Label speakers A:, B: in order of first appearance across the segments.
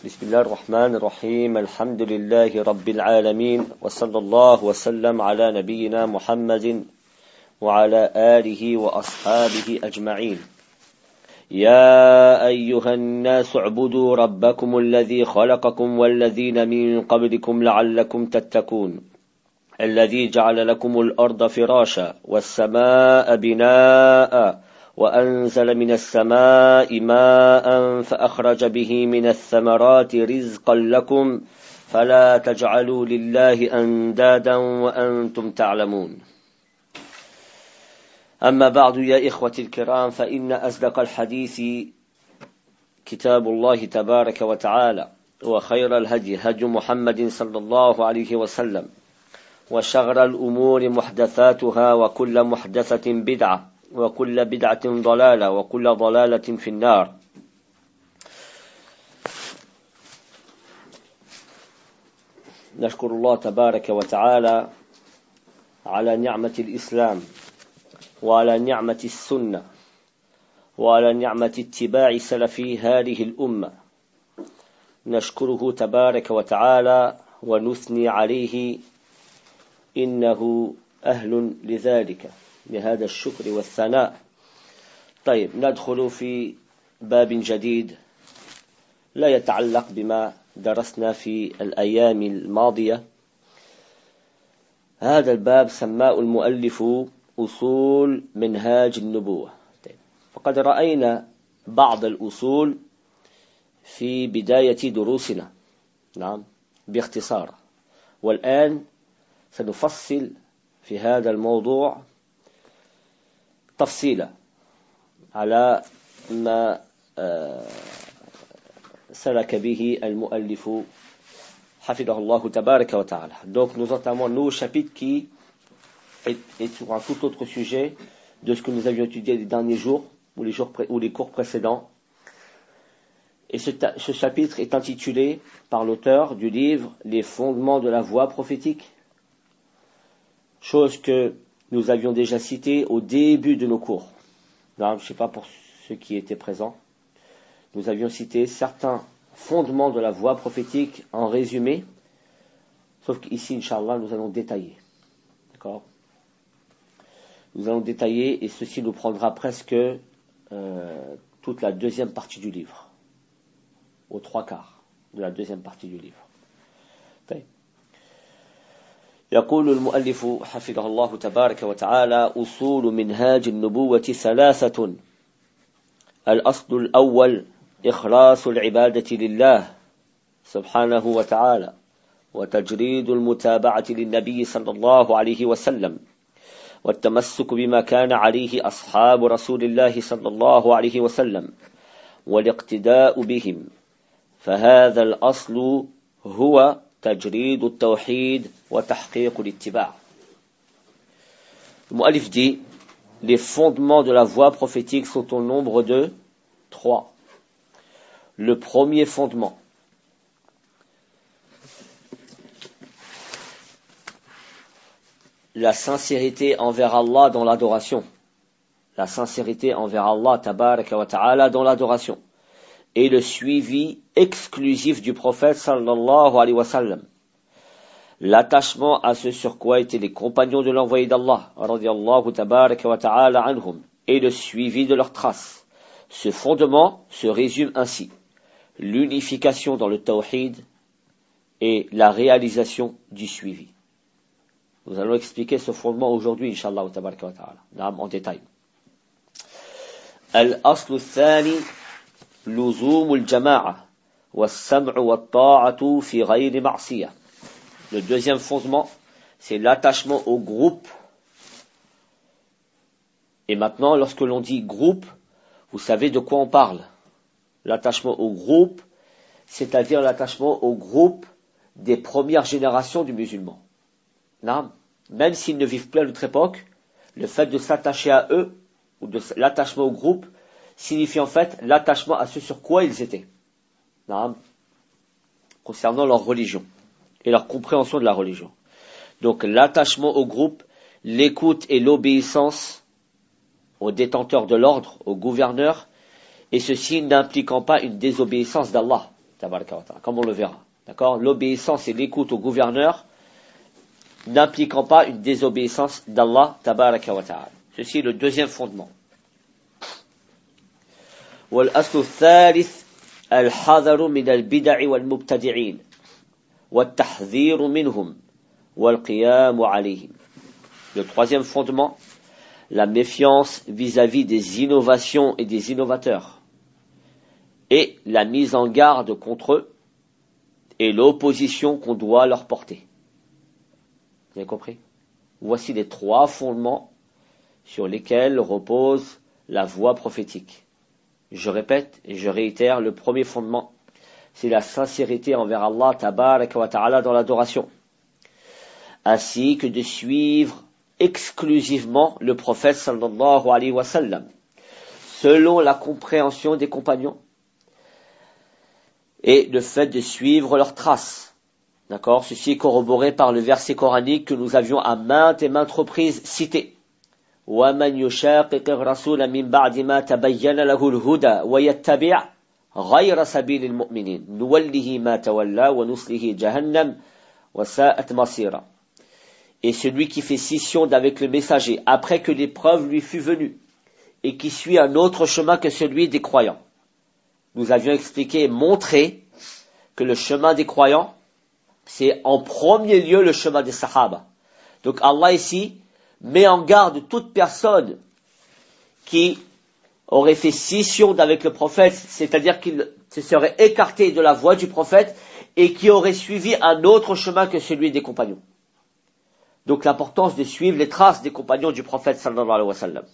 A: بسم الله الرحمن الرحيم الحمد لله رب العالمين وصلى الله وسلم على نبينا محمد وعلى آله وأصحابه أجمعين يا أيها الناس اعبدوا ربكم الذي خلقكم والذين من قبلكم لعلكم تتقون الذي جعل لكم الأرض فراشا والسماء بناء وأنزل من السماء ماء فأخرج به من الثمرات رزقا لكم فلا تجعلوا لله أندادا وأنتم تعلمون أما بعد يا إخوتي الكرام فإن أصدق الحديث كتاب الله تبارك وتعالى وخير الهدي هدي محمد صلى الله عليه وسلم وشر الأمور محدثاتها وكل محدثة بدعة وكل بدعة ضلالة وكل ضلالة في النار. نشكر الله تبارك وتعالى على نعمة الإسلام وعلى نعمة السنة وعلى نعمة اتباع سلفي هذه الأمة. نشكره تبارك وتعالى ونثني عليه إنه أهل لذلك لهذا الشكر والثناء. طيب ندخل في باب جديد لا يتعلق بما درسنا في الأيام الماضية. هذا الباب سماه المؤلف أصول منهاج النبوة. طيب. فقد رأينا بعض الأصول في بداية دروسنا باختصار، والآن سنفصل في هذا الموضوع تفصيلا على ما سلك به المؤلف حفظه الله تبارك وتعالى. Donc nous entamons un nouveau chapitre qui est sur un tout autre sujet de ce que nous avions étudié les derniers jours ou les cours précédents. Et ce chapitre est intitulé par l'auteur du livre Les fondements de la voie prophétique, chose que nous avions déjà cité au début de nos cours. Je ne sais pas pour ceux qui étaient présents. Nous avions cité certains fondements de la voie prophétique en résumé, sauf qu'ici, Inch'Allah, nous allons détailler. D'accord ? Nous allons détailler et ceci nous prendra presque toute la deuxième partie du livre, aux 3/4 de la deuxième partie du livre. Okay. يقول المؤلف حفظه الله تبارك وتعالى أصول منهاج النبوة 3. الأصل الأول إخلاص العبادة لله سبحانه وتعالى وتجريد المتابعة للنبي صلى الله عليه وسلم والتمسك بما كان عليه أصحاب رسول الله صلى الله عليه وسلم والاقتداء بهم. فهذا الأصل هو تجريد التوحيد وتحقيق الاتباع. Le mu'allif dit, les fondements de la voie prophétique sont au nombre de 3. Le premier fondement, la sincérité envers Allah dans l'adoration. La sincérité envers Allah tabaraka wa ta'ala dans l'adoration. Et le suivi exclusif du prophète sallallahu alayhi wa sallam. L'attachement à ce sur quoi étaient les compagnons de l'envoyé d'Allah, radiyallahu tabaraka wa ta'ala anhum, et le suivi de leurs traces. Ce fondement se résume ainsi: l'unification dans le tawhid et la réalisation du suivi. Nous allons expliquer ce fondement aujourd'hui, inshallah tabaraka wa ta'ala, en détail. Al-aslu thani لزوم الجماعة والسمع والطاعة في غير معصية. Le deuxième fondement, c'est l'attachement au groupe. Et maintenant, lorsque l'on dit groupe, vous savez de quoi on parle. L'attachement au groupe, c'est-à-dire l'attachement au groupe des premières générations du musulman. Non, même s'ils ne vivent plus à notre époque, le fait de s'attacher à eux, ou de l'attachement au groupe, signifie en fait l'attachement à ce sur quoi ils étaient, concernant leur religion et leur compréhension de la religion. Donc l'attachement au groupe, l'écoute et l'obéissance aux détenteurs de l'ordre, aux gouverneurs, et ceci n'impliquant pas une désobéissance d'Allah tabaraka wa ta'ala, comme on le verra. D'accord? L'obéissance et l'écoute au gouverneur n'impliquant pas une désobéissance d'Allah tabaraka wa ta'ala. Ceci est le deuxième fondement. والأصل الثالث الحذر من البدع والمبتدعين والتحذير منهم والقيام عليهم. Le troisième fondement, la méfiance vis-à-vis des innovations et des innovateurs et la mise en garde contre eux et l'opposition qu'on doit leur porter. Vous avez compris? Voici les trois fondements sur lesquels repose la voie prophétique. Je répète et je réitère, le premier fondement, c'est la sincérité envers Allah tabaraka wa ta'ala dans l'adoration, ainsi que de suivre exclusivement le prophète sallallahu alayhi wa sallam, selon la compréhension des compagnons, et le fait de suivre leurs traces. D'accord? Ceci est corroboré par le verset coranique que nous avions à maintes et maintes reprises cité. وَمَنْ يُشَاقِقِ الرَّسُولَ مِنْ بَعْدِ مَا تَبَيَّنَ لَهُ الْهُدَى وَيَتَّبِعْ غَيْرَ سَبِيلِ الْمُؤْمِنِينَ نُوَلِّهِ مَا تَوَلَّى وَنُصْلِهِ جَهَنَّمَ وَسَاءَتْ مَصِيرًا. Et celui qui fait scission d'avec le messager après que l'épreuve lui fut venue et qui suit un autre chemin que celui des croyants. Nous avions expliqué et montré que le chemin des croyants, c'est en premier lieu le chemin des sahaba. Donc Allah ici met en garde toute personne qui aurait fait scission d'avec le prophète, c'est-à-dire qu'il se serait écarté de la voie du prophète et qui aurait suivi un autre chemin que celui des compagnons. Donc l'importance de suivre les traces des compagnons du prophète sallallahu alayhi wa sallam.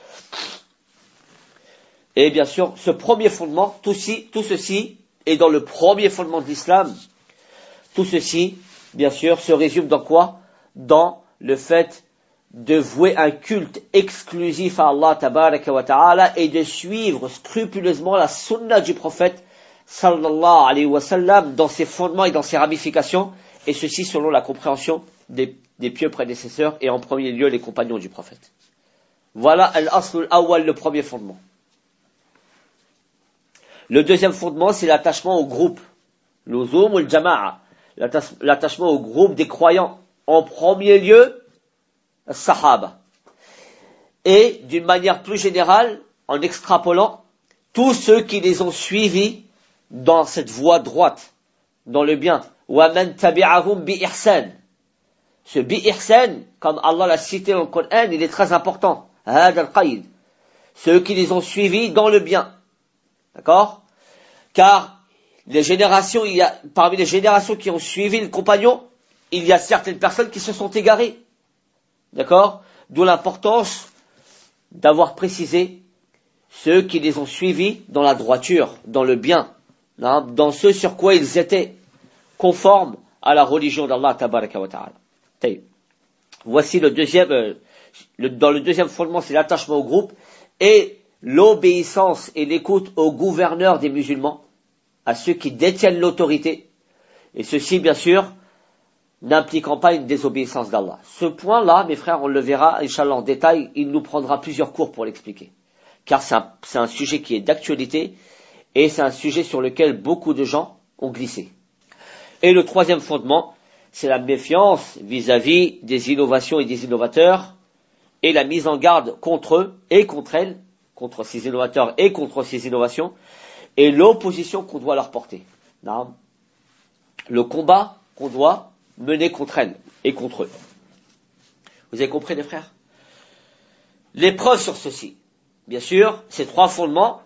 A: Et bien sûr, ce premier fondement, tout ceci est dans le premier fondement de l'islam. Tout ceci, bien sûr, se résume dans quoi? Dans le fait de vouer un culte exclusif à Allah tabaraka wa ta'ala et de suivre scrupuleusement la sunna du prophète sallallahu alayhi wa sallam dans ses fondements et dans ses ramifications, et ceci selon la compréhension des pieux prédécesseurs et en premier lieu les compagnons du prophète. Voilà al-asl al-awwal, le premier fondement. Le deuxième fondement, c'est l'attachement au groupe, l'uzum ou le jama'a, l'attachement au groupe des croyants. En premier lieu, Sahaba. Et d'une manière plus générale, en extrapolant, tous ceux qui les ont suivis dans cette voie droite, dans le bien. وَمَنْ تَبِعَهُمْ بِإِحْسَانٍ. Ce bi-ihsan, comme Allah l'a cité dans le Coran, il est très important. هَذَا الْقَيْد. Ceux qui les ont suivis dans le bien. D'accord? Car parmi les générations qui ont suivi le compagnon, il y a certaines personnes qui se sont égarées. D'accord? D'où l'importance d'avoir précisé ceux qui les ont suivis dans la droiture, dans le bien, dans ce sur quoi ils étaient conformes à la religion d'Allah tabaraka wa ta'ala. Voici le deuxième, dans le deuxième fondement, c'est l'attachement au groupe et l'obéissance et l'écoute aux gouverneurs des musulmans, à ceux qui détiennent l'autorité, et ceci, bien sûr, n'impliquant pas une désobéissance d'Allah. Ce point-là, mes frères, on le verra, Inch'Allah, en détail, il nous prendra plusieurs cours pour l'expliquer. Car c'est un sujet qui est d'actualité, et c'est un sujet sur lequel beaucoup de gens ont glissé. Et le troisième fondement, c'est la méfiance vis-à-vis des innovations et des innovateurs, et la mise en garde contre eux et contre elles, contre ces innovateurs et contre ces innovations, et l'opposition qu'on doit leur porter. Le combat qu'on doit mener contre elles et contre eux. Vous avez compris, les frères? Les preuves sur ceci. Bien sûr, ces trois fondements.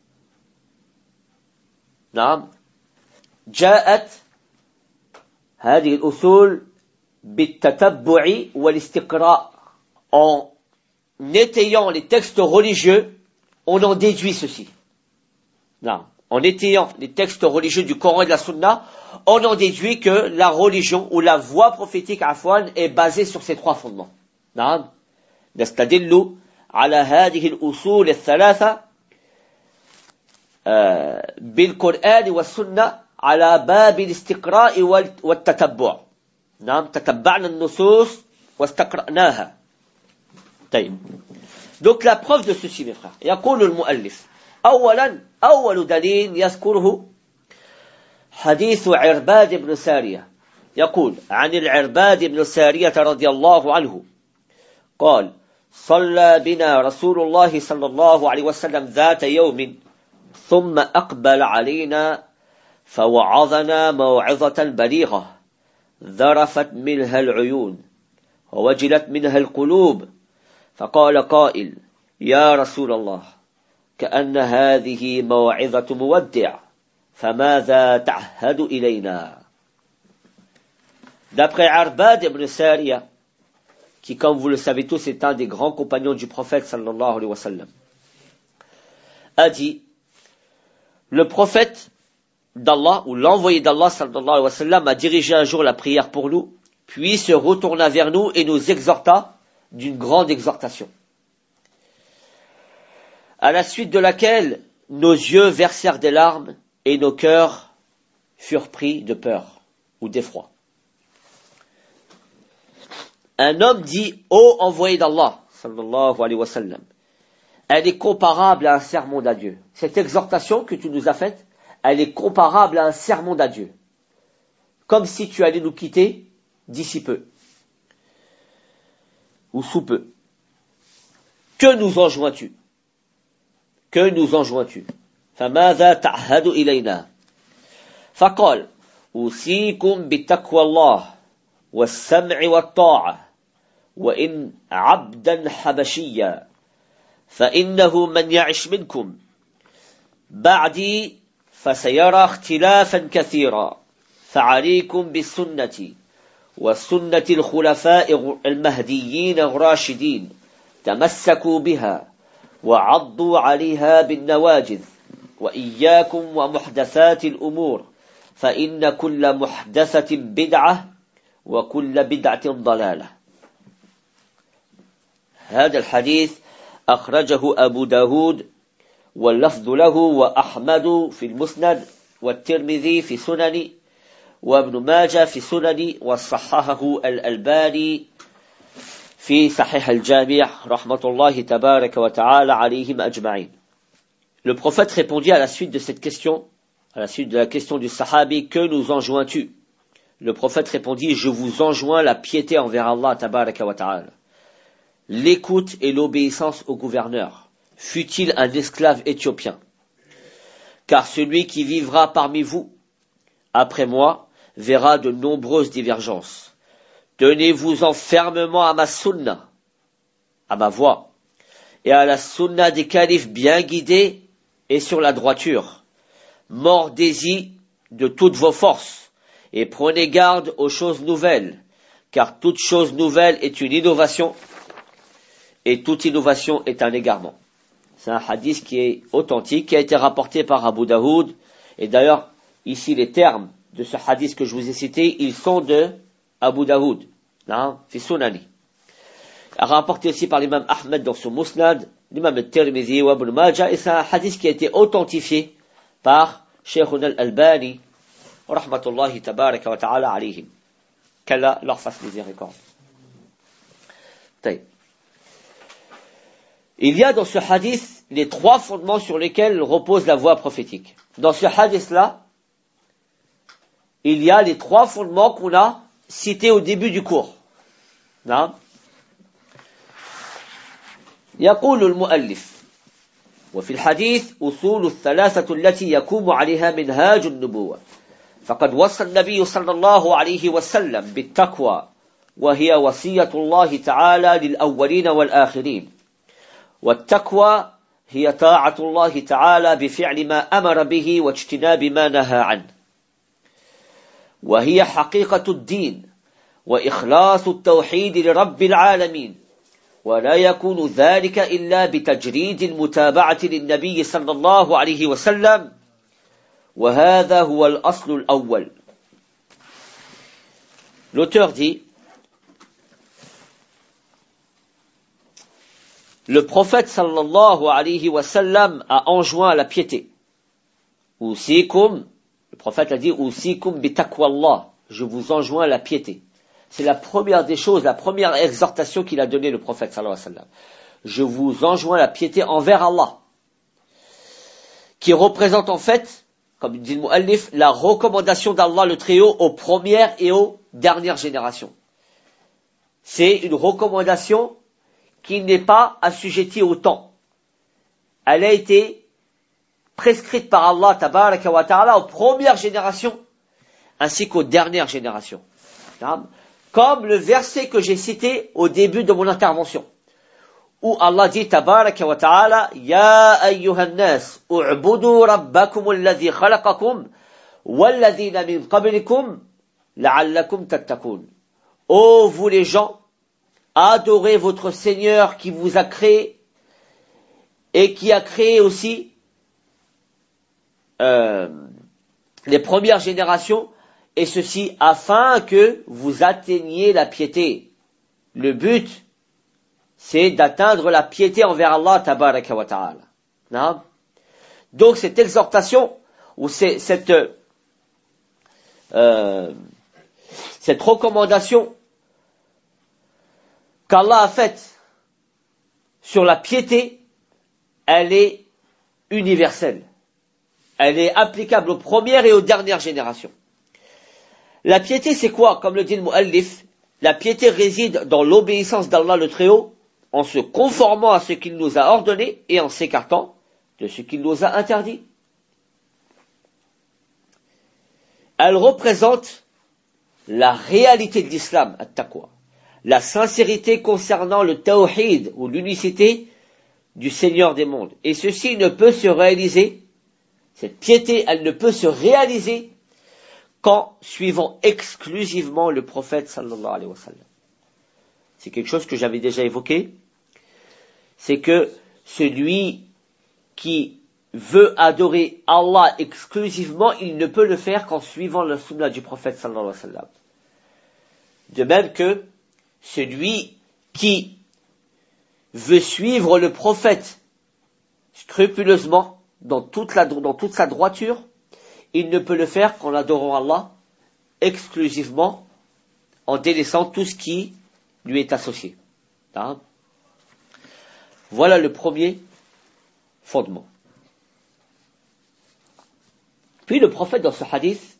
A: جاءت هذه الأصول بالتتبع والاستقراء. En étayant les textes religieux, on en déduit ceci. En étayant les textes religieux du Coran et de la Sunna, on en déduit que la religion ou la voie prophétique est basée sur ces trois fondements. نستدل على هذه الأصول الثلاثة بالقرآن والسنة على باب الاستقراء والتتبع. تتبعنا النصوص واستقرأناها. Donc la preuve de ceci, mes frères. يقول المؤلف أولا أول دليل يذكره حديث عرباد بن سارية يقول عن العرباد بن سارية رضي الله عنه قال صلى بنا رسول الله صلى الله عليه وسلم ذات يوم ثم أقبل علينا فوعظنا موعظة بليغة ذرفت منها العيون ووجلت منها القلوب فقال قائل يا رسول الله كأن هذه موعظة مودع فماذا تعهد إلينا. D'après Arbad ibn Sariya, qui, comme vous le savez tous, est un des grands compagnons du prophète sallallahu alayhi wa sallam, a dit, le prophète d'Allah, ou l'envoyé d'Allah sallallahu alayhi wa sallam, a dirigé un jour la prière pour nous, puis se retourna vers nous et nous exhorta d'une grande exhortation, à la suite de laquelle nos yeux versèrent des larmes et nos cœurs furent pris de peur ou d'effroi. Un homme dit, ô envoyé d'Allah, sallallahu alayhi wa sallam, elle est comparable à un sermon d'adieu. Cette exhortation que tu nous as faite, elle est comparable à un sermon d'adieu. Comme si tu allais nous quitter d'ici peu. Ou sous peu. Que nous enjoins-tu? Que nous enjoins-tu? فماذا تعهد إلينا؟ فقال أوصيكم بتقوى الله والسمع والطاعة وإن عبدا حبشيا فإنه من يعش منكم بعدي فسيرى اختلافا كثيرا فعليكم بسنتي وسنة الخلفاء المهديين الراشدين تمسكوا بها وعضوا عليها بالنواجذ وإياكم ومحدثات الأمور فإن كل محدثة بدعة وكل بدعة ضلالة. هذا الحديث أخرجه أبو داود واللفظ له وأحمد في المسند والترمذي في سنن وابن ماجه في سنن وصححه الألباني في صحيح الجامع رحمة الله تبارك وتعالى عليهم أجمعين. Le prophète répondit à la suite de cette question, à la suite de la question du sahabi, que nous enjoins-tu? Le prophète répondit, je vous enjoins la piété envers Allah tabaraka wa ta'ala, l'écoute et l'obéissance au gouverneur, fût-il un esclave éthiopien. Car celui qui vivra parmi vous, après moi, verra de nombreuses divergences. Tenez-vous-en fermement à ma sunna, à ma voix, et à la sunna des califes bien guidés et sur la droiture. Mordez-y de toutes vos forces, et prenez garde aux choses nouvelles, car toute chose nouvelle est une innovation, et toute innovation est un égarement. C'est un hadith qui est authentique, qui a été rapporté par Abu Daoud, et d'ailleurs, ici les termes de ce hadith que je vous ai cité, ils sont de Abu Daoud, fi Sunani. Rapporté aussi par l'imam Ahmed dans son Musnad, l'imam al-Tirmidhi wa Ibn Majah, et c'est un hadith qui a été authentifié par Shaykhuna al-Albani, rahmatullahi tabaraka wa ta'ala alayhim. Qu'Allah leur fasse miséricorde. Il y a dans ce hadith les trois fondements sur lesquels repose la voie prophétique. Dans ce hadith-là, il y a les trois fondements qu'on a cités au début du cours. Non? يقول المؤلف وفي الحديث أصول الثلاثة التي يقوم عليها منهاج النبوة فقد وصى النبي صلى الله عليه وسلم بالتقوى وهي وصية الله تعالى للأولين والآخرين والتقوى هي طاعة الله تعالى بفعل ما أمر به واجتناب ما نهى عنه وهي حقيقة الدين وإخلاص التوحيد لرب العالمين ولا يكون ذلك إلا بتجريد المتابعة للنبي صلى الله عليه وسلم وهذا هو الأصل الأول. L'auteur dit, le prophète sallallahu alayhi wa sallam a enjoint la piété. Usikum, le prophète a dit, Usikum bi taqwallah, je vous enjoins la piété. C'est la première des choses, la première exhortation qu'il a donnée le prophète sallallahu alayhi wa sallam. Je vous enjoins la piété envers Allah, qui représente en fait comme dit le Mu'allif, la recommandation d'Allah le Très-Haut aux premières et aux dernières générations. C'est une recommandation qui n'est pas assujettie au temps. Elle a été prescrite par Allah tabaraka wa ta'ala aux premières générations ainsi qu'aux dernières générations. Comme le verset que j'ai cité au début de mon intervention, où Allah dit tabaraka wa ta'ala Ya ayyuhan nas u'budu rabbakum alladhi khalaqakum walladhina min qablikum la'allakum tattaqun. Ô vous les gens, adorez votre Seigneur qui vous a créé et qui a créé aussi les premières générations, et ceci afin que vous atteigniez la piété. Le but, c'est d'atteindre la piété envers Allah tabaraka wa ta'ala. Donc cette exhortation, ou cette recommandation qu'Allah a faite sur la piété, elle est universelle. Elle est applicable aux premières et aux dernières générations. La piété, c'est quoi? Comme le dit le Mu'allif, la piété réside dans l'obéissance d'Allah le Très-Haut, en se conformant à ce qu'il nous a ordonné et en s'écartant de ce qu'il nous a interdit. Elle représente la réalité de l'islam, at-taqwa, la sincérité concernant le tawhid ou l'unicité du Seigneur des mondes. Et ceci ne peut se réaliser, cette piété, elle ne peut se réaliser qu'en suivant exclusivement le prophète sallallahu alayhi wa sallam. C'est quelque chose que j'avais déjà évoqué, c'est que celui qui veut adorer Allah exclusivement, il ne peut le faire qu'en suivant la sunna du prophète sallallahu alayhi wa sallam. De même que celui qui veut suivre le prophète scrupuleusement dans toute sa droiture, il ne peut le faire qu'en adorant Allah exclusivement, en délaissant tout ce qui lui est associé. Voilà le premier fondement. Puis le prophète dans ce hadith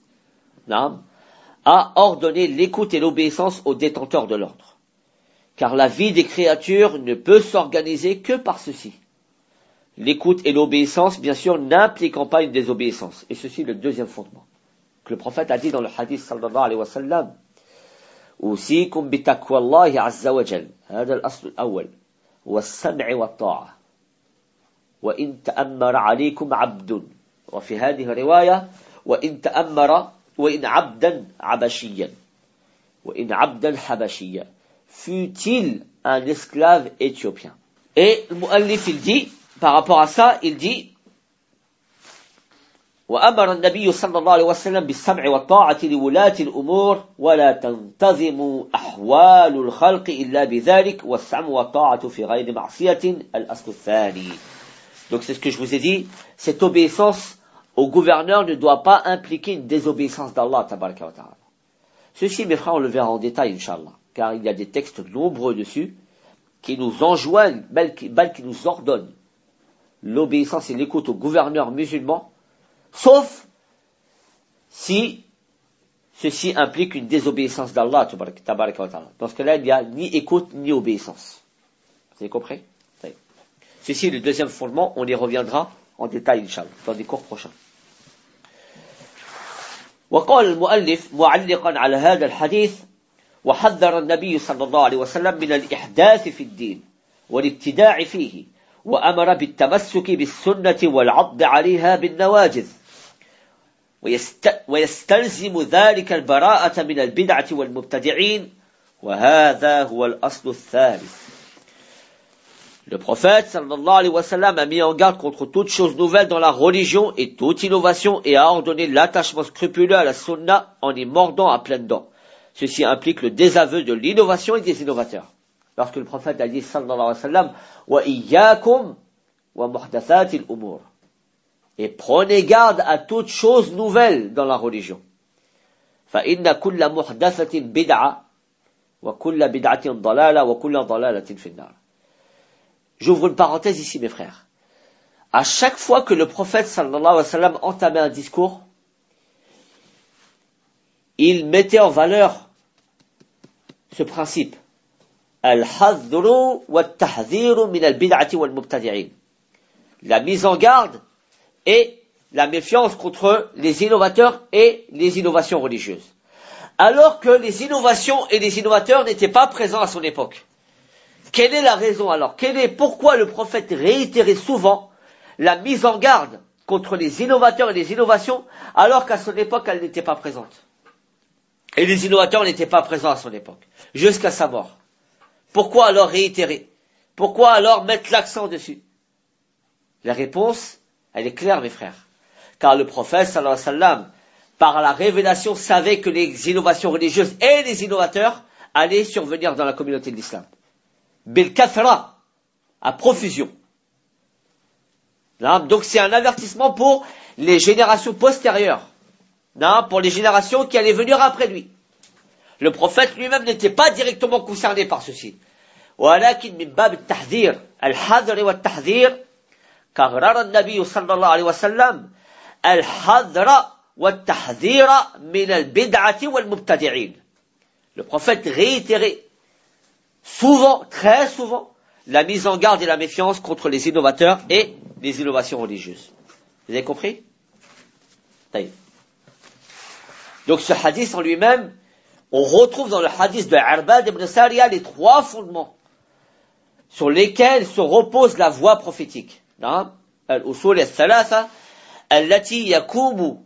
A: a ordonné l'écoute et l'obéissance aux détenteurs de l'ordre. Car la vie des créatures ne peut s'organiser que par ceci. L'écoute et l'obéissance, bien sûr, n'impliquant pas une désobéissance. Et ceci est le deuxième fondement. Que le prophète a dit dans le hadith sallallahu alayhi wa sallam, أوصيكم بتقوى الله عز وجل هذا الأصل الأول والسمع والطاعة وإن تأمر عليكم عبد وفي هذه الرواية وإن عبدا عبشيا وإن عبدا حبشيا fut-il un esclave éthiopien. Et le Mu'allif il dit par rapport à ça, il dit وأمر النبي صلى الله عليه وسلم بالسمع والطاعة لولاة الأمور ولا تنتظم أحوال الخلق إلا بذلك والسمع والطاعة في غير معصية الأصل الثاني. Donc c'est ce que je vous ai dit, cette obéissance au gouverneur ne doit pas impliquer une désobéissance d'Allah tabaraka wa ta'ala. Ceci, mes frères, on le verra en détail, Inch'Allah, car il y a des textes nombreux dessus qui nous enjoignent, qui nous ordonnent l'obéissance et l'écoute au gouverneur musulman, sauf si ceci implique une désobéissance d'Allah tabaraka wa ta'ala. Dans ce cas-là, il n'y a ni écoute ni obéissance. Vous avez compris? Ceci est le deuxième fondement, on y reviendra en détail, Inch'Allah, dans des cours prochains. وقال المؤلف معلقا على هذا الحديث وحذر النبي صلى الله عليه وسلم من الإحداث في الدين والابتداع فيه وأمر بالتمسك بالسنة والعض عليها بالنواجذ ويستلزم ذلك البراءة من البدعة والمبتدعين وهذا هو الأصل الثالث. Le prophète sallallahu alayhi wa sallam a mis en garde contre toute chose nouvelle dans la religion et toute innovation et a ordonné l'attachement scrupuleux à la sunna en y mordant à pleines dents. Ceci implique le désaveu de l'innovation et des innovateurs. Lorsque le prophète a dit sallallahu alayhi wa sallam wa iyyakum wa muhdathatil umur, et prenez garde à toute chose nouvelle dans la religion. Fa inna kulla muhdathatin bid'a wa kulla bid'atin dalala wa kulla dalalatin fin nar. J'ouvre une parenthèse ici, mes frères. À chaque fois que le prophète sallallahu alayhi wa sallam entamait un discours, il mettait en valeur ce principe. Al-hadru wa al-tahdhiru min al-bid'ati wal-mubtadi'in. La mise en garde et la méfiance contre les innovateurs et les innovations religieuses. Alors que les innovations et les innovateurs n'étaient pas présents à son époque. Quelle est la raison alors? Pourquoi le prophète réitérait souvent la mise en garde contre les innovateurs et les innovations, alors qu'à son époque, elle n'était pas présente? Et les innovateurs n'étaient pas présents à son époque, jusqu'à sa mort. Pourquoi alors réitérer? Pourquoi alors mettre l'accent dessus? La réponse, elle est claire, mes frères. Car le prophète, sallallahu alayhi wa sallam, par la révélation, savait que les innovations religieuses et les innovateurs allaient survenir dans la communauté de l'islam. Bil kathra, à profusion. Donc c'est un avertissement pour les générations postérieures. Pour les générations qui allaient venir après lui. Le prophète lui-même n'était pas directement concerné par ceci. ولكن من باب التحذير الحذر والتحذير كرر النبي صلى الله عليه وسلم الحذر والتحذير من البدعة والمبتدعين. Le prophète réitérait souvent, très souvent, la mise en garde et la méfiance contre les innovateurs et les innovations religieuses. Vous avez compris? Donc ce hadith en lui-même, on retrouve dans le hadith de Arbad ibn Sariya les trois fondements sur lesquels se repose la voie prophétique. Al-usul al-thalatha التي يقوم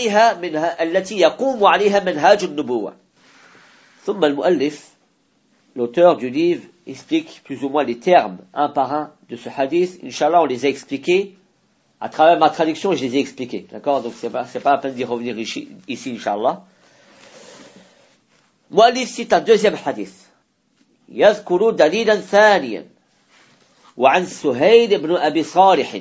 A: عليها منهاج النبوة. ثم المؤلف, l'auteur du livre, explique plus ou moins les termes un par un de ce hadith. Inch'Allah, on les a expliqués à travers ma traduction, je les ai expliqués. D'accord? Donc c'est pas la peine d'y revenir ici, Inch'Allah. Mu'allif cite un deuxième hadith. يذكر دليلا ثانيا وعن سهيل بن أبي صالح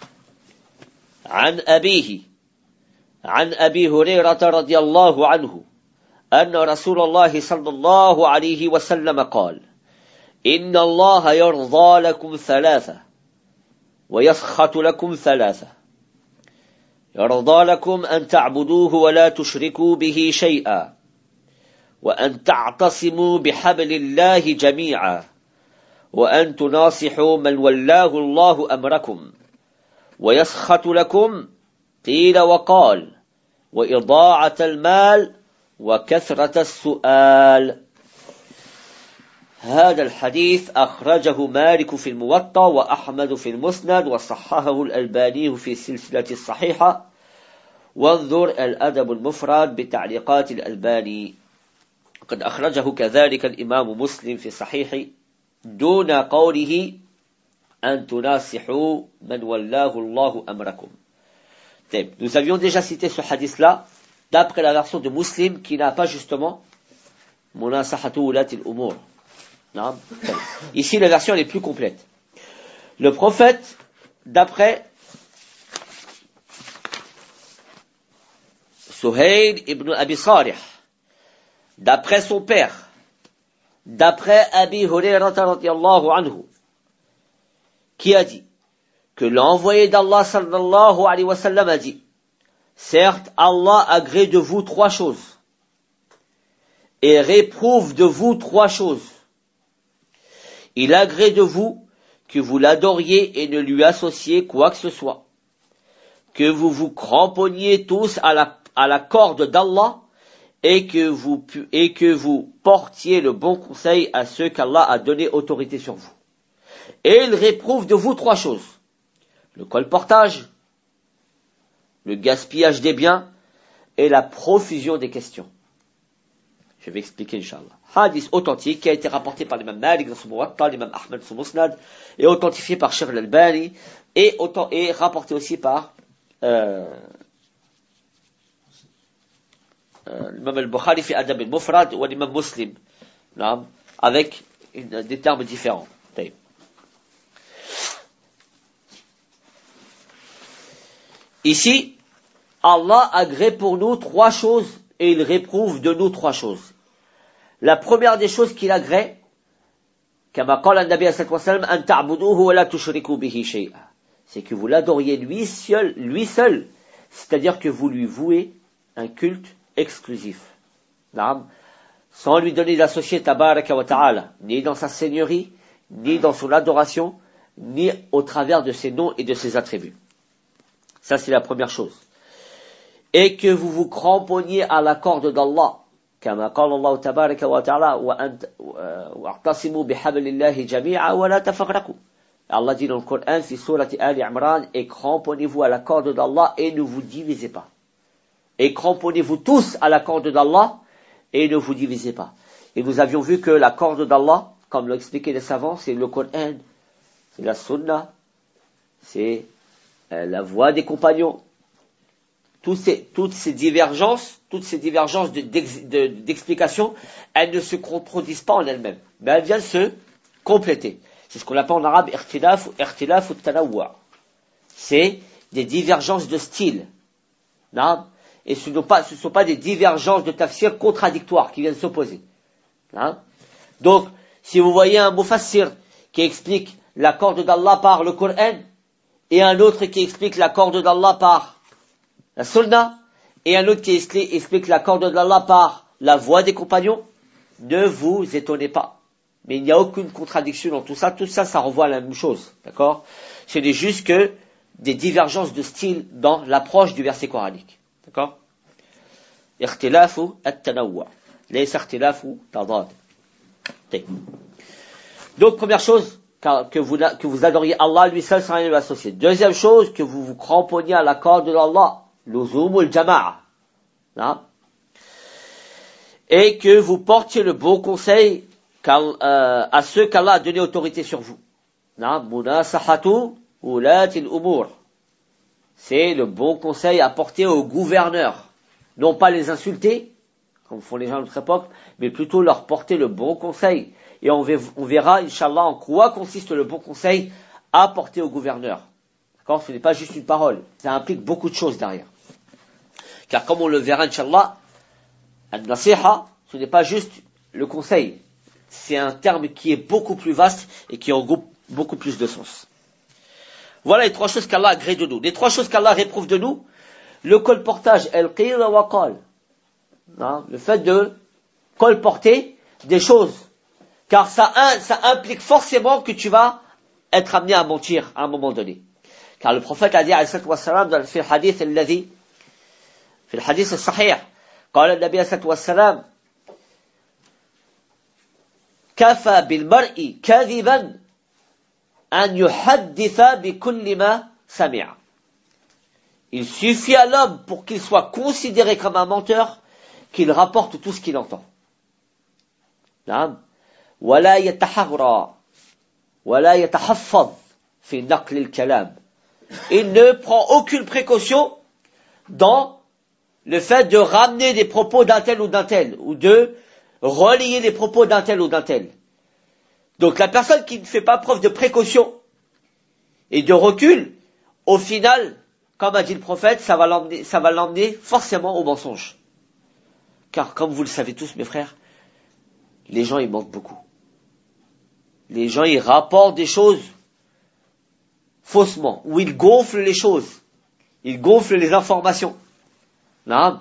A: عن أبيه عن أبي هريرة رضي الله عنه أن رسول الله صلى الله عليه وسلم قال إن الله يرضى لكم ثلاثة ويسخط لكم ثلاثة يرضى لكم أن تعبدوه ولا تشركوا به شيئا وأن تعتصموا بحبل الله جميعا وأن تناصحوا من ولاه الله أمركم ويسخط لكم قيل وقال وإضاعة المال وكثرة السؤال. هذا الحديث أخرجه مالك في الموطأ وأحمد في المسند وصححه الألباني في السلسلة الصحيحة وانظر الأدب المفرد بتعليقات الألباني. قد أخرجه كذلك الإمام مسلم في صحيح دون قوله أن تناصحوا من ولاه الله أمركم. Nous avions déjà cité ce hadith-là d'après la version de Muslim qui n'a pas justement munasahatu ulati al-umur. Ici la version est plus complète. Le prophète, d'après Suhayl ibn Abi Salih, d'après son père, d'après Abi Hurayrata radiyallahu anhu, qui a dit que l'envoyé d'Allah sallallahu alayhi wa sallam a dit: certes, Allah agrée de vous trois choses et réprouve de vous trois choses. Il agrée de vous que vous l'adoriez et ne lui associez quoi que ce soit, que vous vous cramponniez tous à la corde d'Allah et que vous portiez le bon conseil à ceux qu'Allah a donné autorité sur vous. Et il réprouve de vous trois choses: le colportage, le gaspillage des biens et la profusion des questions. Je vais expliquer, Inch'Allah. Hadith authentique qui a été rapporté par l'imam Malik dans son Muwatta, l'imam Ahmed dans son Musnad, et authentifié par Sheikh al-Albani, et rapporté aussi par l'imam al-Bukhari fi Adab al-Mufrad ou l'imam Muslim, avec des termes différents. Ici, Allah agrée pour nous trois choses et il réprouve de nous trois choses. La première des choses qu'il agrée, كما قال النبي صلى الله عليه وسلم أن تعبدوه ولا تشركوا به شيئا, c'est que vous l'adoriez lui seul, c'est-à-dire que vous lui vouez un culte exclusif. Naam. Sans lui donner d'associé tabaraka wa ta'ala, ni dans sa seigneurie, ni dans son adoration, ni au travers de ses noms et de ses attributs. Ça, c'est la première chose. Et que vous vous cramponniez à la corde d'Allah. كما قال الله تبارك وتعالى واعتصموا بحبل الله جميعا ولا تفرقوا. Allah dit dans le Coran, في سورة آل عمران, et cramponnez-vous à la corde d'Allah et ne vous divisez pas. Et cramponnez-vous tous à la corde d'Allah et ne vous divisez pas. Et nous avions vu que la corde d'Allah, comme l'ont expliqué les savants, c'est le Coran, c'est la Sunna, c'est la voie des compagnons. Toutes ces divergences d'explication, elles ne se contredisent pas en elles-mêmes, mais elles viennent se compléter. C'est ce qu'on appelle en arabe ikhtilaf ou tanawwa. C'est des divergences de style. Non? Et ce ne sont pas des divergences de tafsir contradictoires qui viennent s'opposer. Non? Donc, si vous voyez un mufassir qui explique la corde d'Allah par le Coran, et un autre qui explique la corde d'Allah par la Sunna, et un autre qui explique la corde d'Allah par la voie des compagnons, ne vous étonnez pas. Mais il n'y a aucune contradiction dans tout ça. Tout ça, ça renvoie à la même chose. D'accord? Ce n'est juste que des divergences de style dans l'approche du verset coranique. D'accord? Ikhtilafu at-tanawwa. Laysa ikhtilafu tadad. Donc, première chose, que vous adoriez Allah lui seul sans rien lui associer. Deuxième chose, que vous vous cramponniez à la corde de Allah. L'uzum ou le jama'a. Et que vous portiez le bon conseil à ceux qu'Allah a donné autorité sur vous. Munasahatu ulatil umur. C'est le bon conseil à porter aux gouverneurs. Non pas les insulter, comme font les gens de notre époque, mais plutôt leur porter le bon conseil. Et on verra, Inch'Allah, en quoi consiste le bon conseil à porter aux gouverneurs. D'accord? Ce n'est pas juste une parole. Ça implique beaucoup de choses derrière. Car comme on le verra, Inch'Allah, al-nasiha, ce n'est pas juste le conseil. C'est un terme qui est beaucoup plus vaste et qui regroupe beaucoup plus de sens. Voilà les trois choses qu'Allah agrée de nous. Les trois choses qu'Allah réprouve de nous. Le colportage, al-qila wa qal. Le fait de colporter des choses. Car ça implique forcément que tu vas être amené à mentir à un moment donné. Car le prophète a dit, alayhi salatu wassalam, dans le hadith alladhi, في الحديث الصحيح قال النبي صلى الله عليه وسلم كفى بالمرء كاذبا أن يحدث بكل ما سمع. Il suffit à l'homme pour qu'il soit considéré comme un menteur qu'il rapporte tout ce qu'il entend. نعم ولا يتحرى ولا يتحفظ في نقل الكلام. Il ne prend aucune précaution dans le fait de ramener des propos d'un tel ou d'un tel, ou de relier les propos d'un tel ou d'un tel. Donc la personne qui ne fait pas preuve de précaution et de recul, au final, comme a dit le prophète, ça va l'emmener forcément au mensonge. Car comme vous le savez tous, mes frères, les gens ils mentent beaucoup. Les gens ils rapportent des choses faussement, ou ils gonflent les choses, ils gonflent les informations. Non.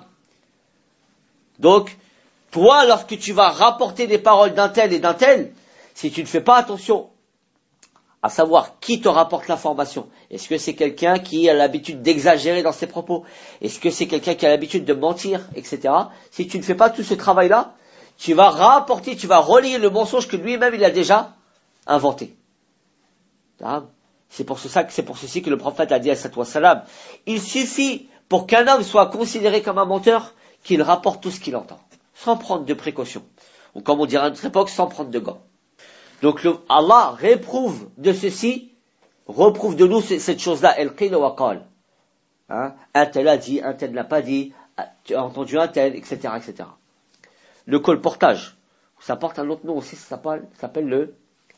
A: Donc, toi, lorsque tu vas rapporter des paroles d'un tel et d'un tel, si tu ne fais pas attention à savoir qui te rapporte l'information, est-ce que c'est quelqu'un qui a l'habitude d'exagérer dans ses propos, est-ce que c'est quelqu'un qui a l'habitude de mentir, etc. Si tu ne fais pas tout ce travail-là, tu vas rapporter, tu vas relier le mensonge que lui-même il a déjà inventé. Non. C'est pour ceci que le prophète a dit à salatu wassalam, il suffit pour qu'un homme soit considéré comme un menteur, qu'il rapporte tout ce qu'il entend, sans prendre de précautions. Ou comme on dirait à notre époque, sans prendre de gants. Donc Allah réprouve de ceci, reprouve de nous cette chose-là, al-qila wa qal. Un tel a dit, un tel n'a pas dit, tu as entendu un tel, etc., etc. Le colportage, ça porte un autre nom aussi, ça s'appelle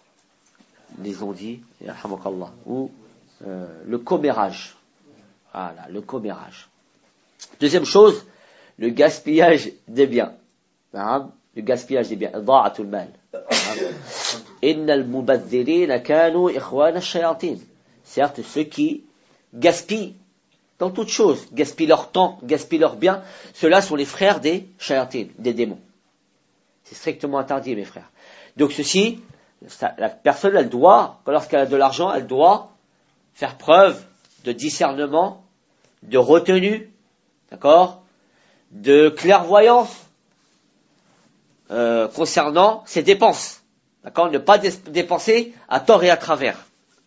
A: les ondits, ou le commérage. Voilà, le commérage. Deuxième chose, le gaspillage des biens. Le gaspillage des biens. Da'atul mal. Innal mubadhirina kanu ikhwana ash-shayatin. Certes, ceux qui gaspillent dans toute chose, gaspillent leur temps, gaspillent leurs biens, ceux-là sont les frères des shayatin, des démons. C'est strictement interdit, mes frères. Donc ceci, la personne, elle doit, lorsqu'elle a de l'argent, elle doit faire preuve de discernement, de retenue, d'accord, de clairvoyance concernant ses dépenses. D'accord, ne pas dépenser à tort et à travers.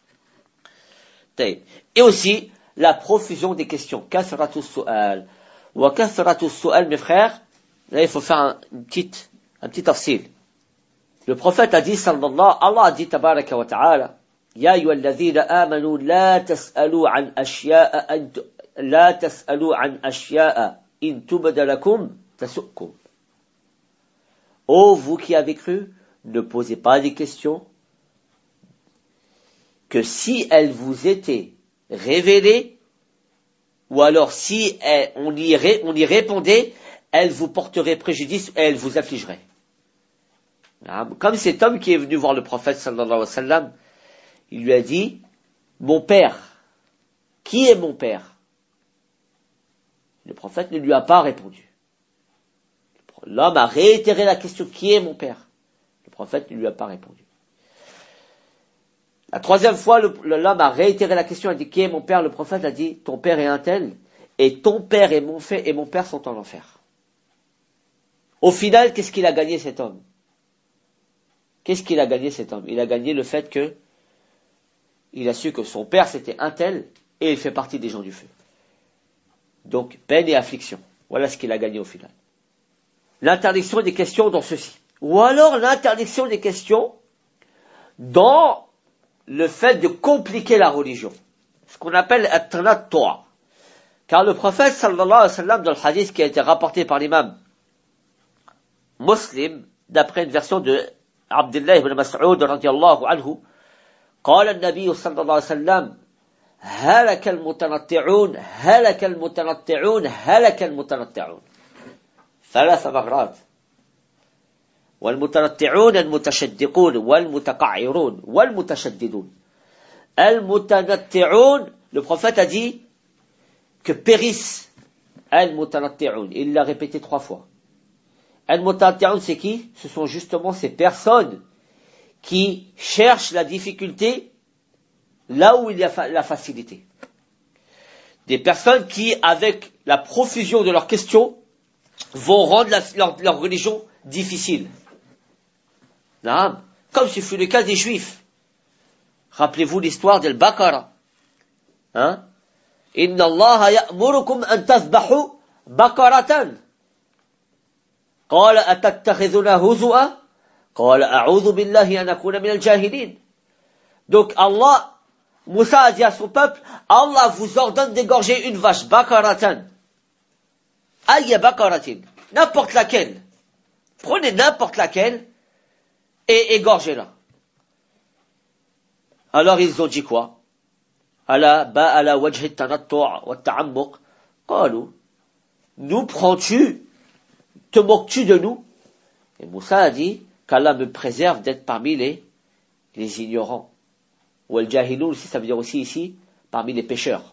A: Et aussi, la profusion des questions. Kasratus su'al. Wa kasratus su'al, mes frères, là, il faut faire un petit tafsil. Le prophète a dit, Allah a dit, tabaraka wa ta'ala, Ya ayyuhalladhina amanu, la tas'alu an ashya'a, in tubda lakum, tasu'kum. Ô vous qui avez cru, ne posez pas des questions que si elles vous étaient révélées, ou alors si on y répondait, elles vous porteraient préjudice et elles vous affligeraient. Comme cet homme qui est venu voir le prophète sallallahu alayhi wa sallam, il lui a dit, mon père, qui est mon père? Le prophète ne lui a pas répondu. L'homme a réitéré la question, qui est mon père? Le prophète ne lui a pas répondu. La troisième fois, l'homme a réitéré la question, il a dit, qui est mon père? Le prophète a dit, ton père est un tel, et ton père et mon père sont en enfer. Au final, qu'est-ce qu'il a gagné cet homme? Qu'est-ce qu'il a gagné cet homme? Il a gagné le fait que il a su que son père c'était un tel, et il fait partie des gens du feu. Donc, peine et affliction. Voilà ce qu'il a gagné au final. L'interdiction des questions dans ceci. Ou alors l'interdiction des questions dans le fait de compliquer la religion. Ce qu'on appelle at-tanattu'. Car le prophète sallallahu alayhi wa sallam, dans le hadith qui a été rapporté par l'imam Muslim, d'après une version de Abdullah ibn Mas'ud radiyallahu anhu, قال النبي صلى الله عليه وسلم هلك المتنطعون هلك المتنطعون هلك المتنطعون 3 مرات والمتنطعون المتشدقون والمتقعرون والمتشددون. المتنطعون, le prophète a dit que périssent المتنطعون, il l'a répété 3 fois. المتنطعون, c'est qui? Ce sont justement ces personnes qui cherchent la difficulté là où il y a la facilité. Des personnes qui, avec la profusion de leurs questions, vont rendre leur religion difficile. Comme ce fut le cas des Juifs. Rappelez-vous l'histoire d'Al-Baqarah. Inna Allah ya'murukum an tazbahu baqaratan. Qala atattakhidhuna huzu'a. Qala a'udhu billahi an akuna min al-jahilin. Donc Allah, Moussa a dit à son peuple, Allah vous ordonne d'égorger une vache, baqaratan. Ayya baqaratin. N'importe laquelle. Prenez n'importe laquelle et égorgez-la. Alors ils ont dit quoi? Ala wajhi tanattu' wa ta'ammuq. Qalu, nous prends-tu? Te moques-tu de nous? Et Moussa a dit qu'Allah me préserve d'être parmi les ignorants. Ou al-jahilun, ça veut dire aussi ici, parmi les pécheurs.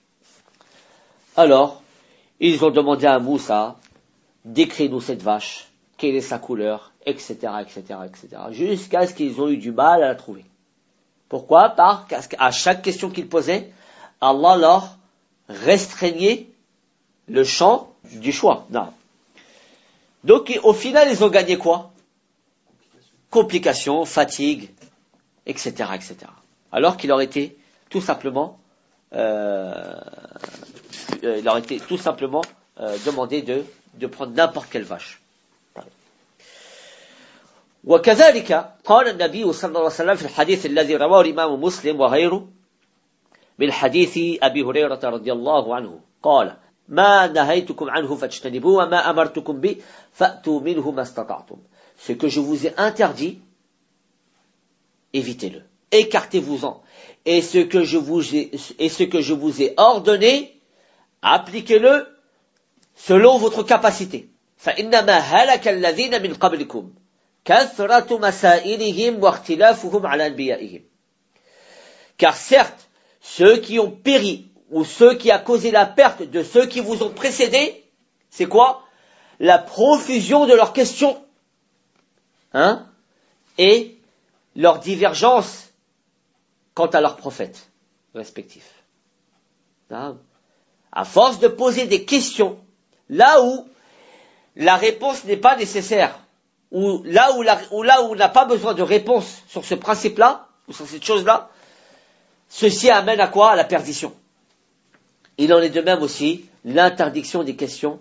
A: Alors, ils ont demandé à Moussa, décris-nous cette vache, quelle est sa couleur, etc., etc., etc., jusqu'à ce qu'ils ont eu du mal à la trouver. Pourquoi? Parce qu'à chaque question qu'ils posaient, Allah leur restreignait le champ du choix. Non. Donc, au final, ils ont gagné quoi? Complications, fatigue, etc., etc. Alors qu'il leur était tout simplement, demandé de prendre n'importe quelle vache. وكذلك قال النبي صلى الله عليه وسلم في الحديث الذي رواه الإمام مسلم وغيره من حديث أبي هريرة رضي الله عنه قال ما نهيتكم عنه فاجتنبوه وما أمرتكم به فأتوا منه ما استطعتم. Ce que je vous ai interdit, évitez-le, écartez-vous-en. Et ce que je vous ai ordonné, appliquez-le selon votre capacité. فإنما هلك الذين من قبلكم كثرة مسائلهم واختلافهم على أنبيائهم. Car certes, ceux qui ont péri, ou ceux qui a causé la perte de ceux qui vous ont précédés, c'est quoi? La profusion de leurs questions, et leur divergence quant à leurs prophètes respectifs. À force de poser des questions, là où la réponse n'est pas nécessaire, ou là où on n'a pas besoin de réponse sur ce principe-là, ou sur cette chose-là, ceci amène à quoi? À la perdition. Il en est de même aussi l'interdiction des questions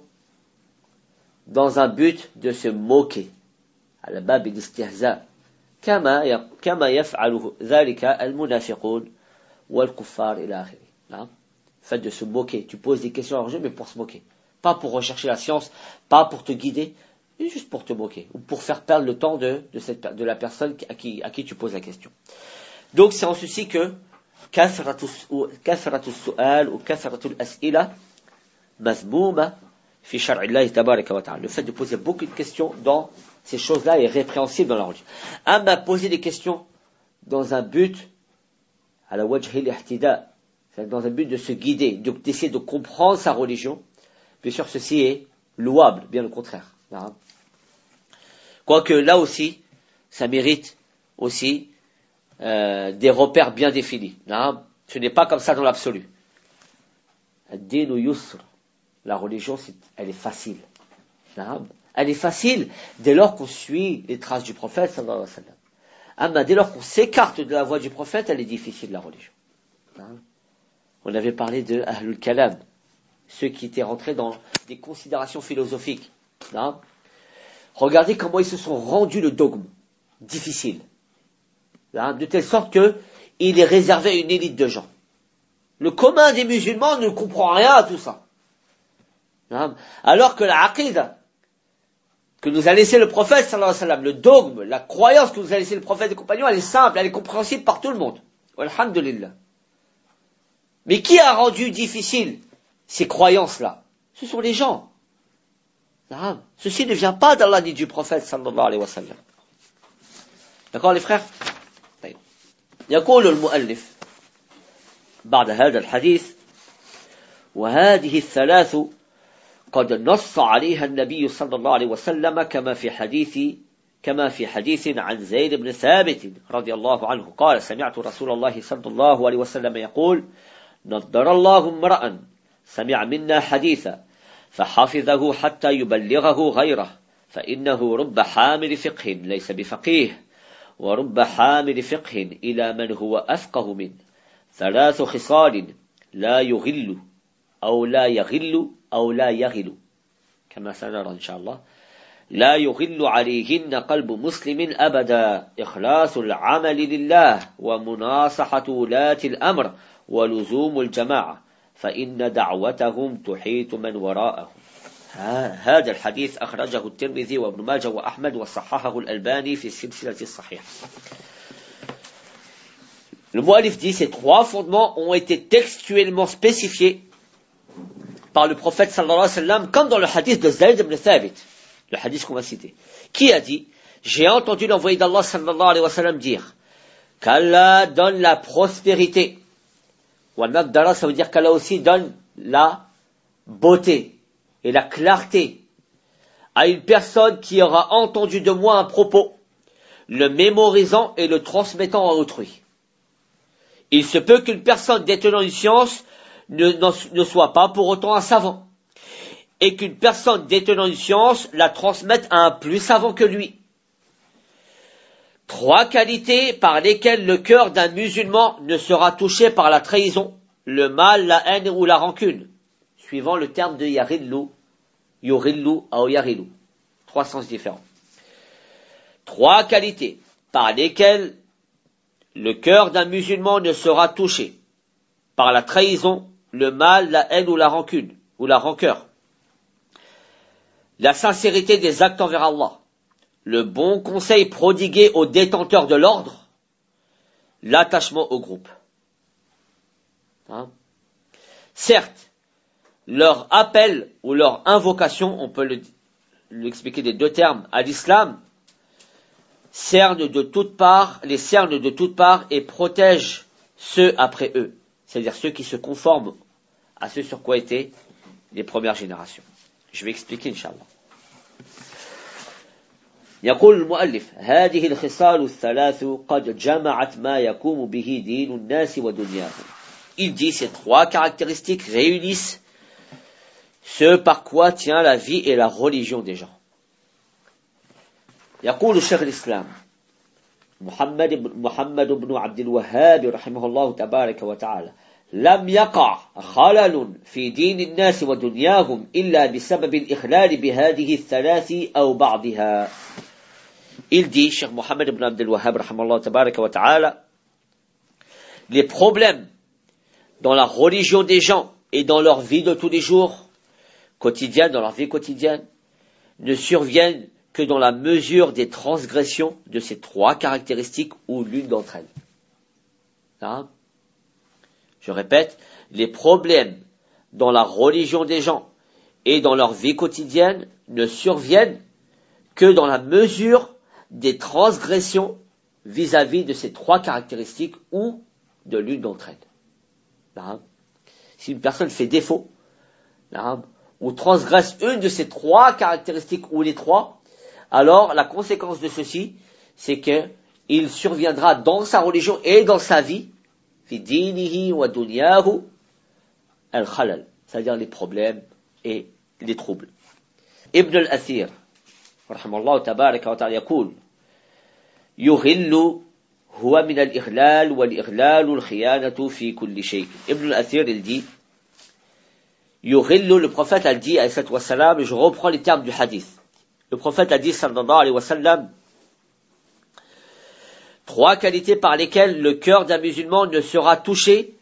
A: dans un but de se moquer. À la bab al-istihza, kama yaf'alu dhalika al-munafiqun wal-kuffar ila akhiri. Le fait de se moquer, tu poses des questions à leur jeu, mais pour se moquer. Pas pour rechercher la science, pas pour te guider, mais juste pour te moquer, ou pour faire perdre le temps de la personne à qui tu poses la question. Donc c'est en ceci que كثرة السؤال وكثرة الأسئلة مذمومة في شرع الله تبارك وتعالى. Le fait de poser beaucoup de questions dans ces choses-là est répréhensible dans la religion. Amma poser des questions dans un but à la wajh al-ihtida, dans un but de se guider, d'essayer de comprendre sa religion, bien sûr ceci est louable, bien le contraire. Quoique là aussi, ça mérite aussi des repères bien définis. Ce n'est pas comme ça dans l'absolu. Ad-din yusr. La religion, elle est facile. Elle est facile dès lors qu'on suit les traces du prophète, sallallahu alayhi wa sallam. Dès lors qu'on s'écarte de la voie du prophète, elle est difficile, la religion. On avait parlé de Ahlul Kalam, ceux qui étaient rentrés dans des considérations philosophiques. Regardez comment ils se sont rendus le dogme difficile. De telle sorte qu'il est réservé à une élite de gens. Le commun des musulmans ne comprend rien à tout ça. Alors que la aqida que nous a laissé le prophète, sallallahu alayhi wa sallam, le dogme, la croyance que nous a laissé le prophète et les compagnons, elle est simple, elle est compréhensible par tout le monde. Alhamdulillah. Mais qui a rendu difficile ces croyances-là? Ce sont les gens. Ceci ne vient pas d'Allah ni du prophète, sallallahu alayhi wa sallam. D'accord les frères? يقول المؤلف بعد هذا الحديث وهذه الثلاث قد نص عليها النبي صلى الله عليه وسلم كما في حديث عن زيد بن ثابت رضي الله عنه قال سمعت رسول الله صلى الله عليه وسلم يقول نضر الله امرأ سمع منا حديثا فحفظه حتى يبلغه غيره فإنه رب حامل فقه ليس بفقيه ورب حامل فقه إلى من هو أفقه منه ثلاث خصال لا يغل أو لا يغل أو لا يغل كما سنرى إن شاء الله لا يغل عليهن قلب مسلم أبدا إخلاص العمل لله ومناصحة ولاة الأمر ولزوم الجماعة فإن دعوتهم تحيط من وراءهم. هذا الحديث أخرجه الترمذي وابن ماجه وأحمد وصححه الألباني في السلسلة الصحيحة. Le mu'allif dit ces trois fondements ont été textuellement spécifiés par le prophète sallallahu alayhi wa sallam comme dans le hadith de Zayd ibn Thabit, le hadith qu'on va citer, qui a dit j'ai entendu l'envoyé d'Allah sallallahu alayhi wa sallam dire qu'Allah donne la prospérité. Wa naqdara, ça veut dire qu'Allah aussi donne la beauté et la clarté à une personne qui aura entendu de moi un propos, le mémorisant et le transmettant à autrui. Il se peut qu'une personne détenant une science ne soit pas pour autant un savant, et qu'une personne détenant une science la transmette à un plus savant que lui. Trois qualités par lesquelles le cœur d'un musulman ne sera touché par la trahison, le mal, la haine ou la rancune, suivant le terme de yarillu, yurillu ou yarillu. Trois sens différents. Trois qualités par lesquelles le cœur d'un musulman ne sera touché par la trahison, le mal, la haine ou la rancune, ou la rancœur. La sincérité des actes envers Allah, le bon conseil prodigué aux détenteurs de l'ordre, l'attachement au groupe. Certes, leur appel ou leur invocation, on peut l'expliquer des deux termes, à l'islam, les cernent de toutes parts et protègent ceux après eux. c'est-à-dire ceux qui se conforment à ce sur quoi étaient les premières générations. Je vais expliquer, Inch'Allah. يقول المؤلف هذه الخصال الثلاث قد جمعت ما يقوم به دين الناس ودنياهم. Il dit ces trois caractéristiques réunissent ce par quoi tient la vie et la religion des gens. يقول شيخ الإسلام محمد بن عبد الوهاب رحمه الله تبارك وتعالى لم يقع خلل في دين الناس ودنياهم إلا بسبب الإخلال بهذه الثلاث أو بعضها. Il dit, Cheikh Mohammed ibn Abdel Wahhab, rahimahullah tabaraka wa ta'ala, les problèmes dans la religion des gens et dans leur vie de tous les jours, quotidienne, dans leur vie quotidienne, ne surviennent que dans la mesure des transgressions de ces trois caractéristiques ou l'une d'entre elles. Hein? Je répète, les problèmes dans la religion des gens et dans leur vie quotidienne ne surviennent que dans la mesure des transgressions vis-à-vis de ces trois caractéristiques ou de l'une d'entre elles. Si une personne fait défaut ou transgresse une de ces trois caractéristiques ou les trois, alors la conséquence de ceci, c'est qu'il surviendra dans sa religion et dans sa vie, fi dinihi wa dunyahu al-khalal, c'est-à-dire les problèmes et les troubles. Ibn al-Athir رحمه الله تبارك وتعالى يقول يغل هو من الإغلال والإغلال الخيانة في كل شيء. Ibn al-Athir il dit يغل, le prophète a dit alayhi salatu wa salam, je reprends les termes du hadith. Le prophète a dit sallallahu alayhi wa sallam, trois qualités par lesquelles le cœur d'un musulman ne sera touché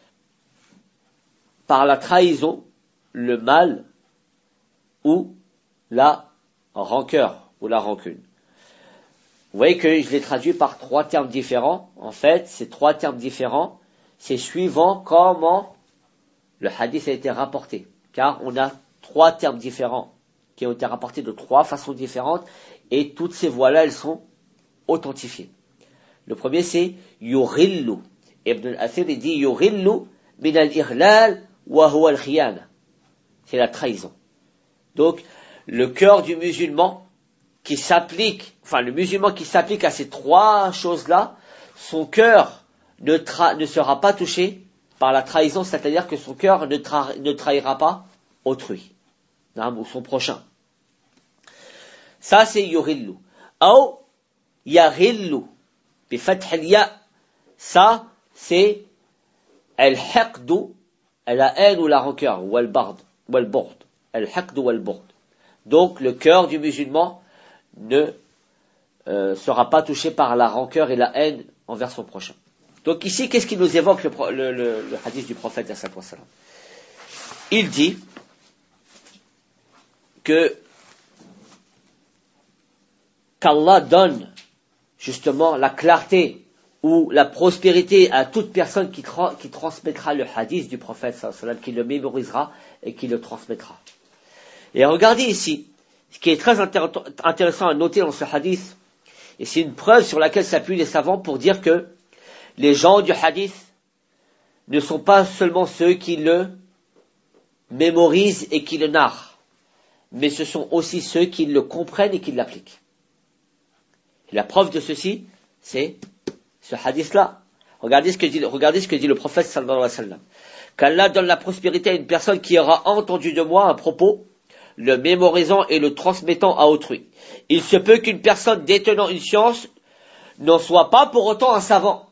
A: par la trahison, le mal ou la rancœur ou la rancune. Vous voyez que je l'ai traduit par trois termes différents. En fait, ces trois termes différents, c'est suivant comment le hadith a été rapporté. Car on a trois termes différents qui ont été rapportés de trois façons différentes et toutes ces voix-là, elles sont authentifiées. Le premier, c'est yughillu. Ibn al-Athir, il dit yughillu min al-ighlal wa huwa al-khiyana. C'est la trahison. Donc, le cœur du musulman qui s'applique, le musulman qui s'applique à ces trois choses-là, son cœur ne sera pas touché par la trahison, c'est-à-dire que son cœur ne trahira pas autrui, ou son prochain. Ça, c'est yughillu. Ou yaghillu, bi fath al-ya. Ça, c'est al-haqdu, la haine ou la rancœur, ou al-bard, ou al-bord. Al-haqdu ou al-bord. Donc, le cœur du musulman ne sera pas touché par la rancœur et la haine envers son prochain. Donc ici, qu'est-ce qui nous évoque le hadith du prophète sallallahu alayhi wa sallam? Il dit qu'Allah donne justement la clarté ou la prospérité à toute personne qui transmettra le hadith du prophète sallallahu alayhi wa sallam, qui le mémorisera et qui le transmettra. Et regardez ici, ce qui est très intéressant à noter dans ce hadith, et c'est une preuve sur laquelle s'appuient les savants pour dire que les gens du hadith ne sont pas seulement ceux qui le mémorisent et qui le narrent, mais ce sont aussi ceux qui le comprennent et qui l'appliquent. Et la preuve de ceci, c'est ce hadith-là. Regardez ce que dit le prophète sallallahu alayhi wa sallam. Qu'Allah donne la prospérité à une personne qui aura entendu de moi un propos, le mémorisant et le transmettant à autrui. Il se peut qu'une personne détenant une science n'en soit pas pour autant un savant.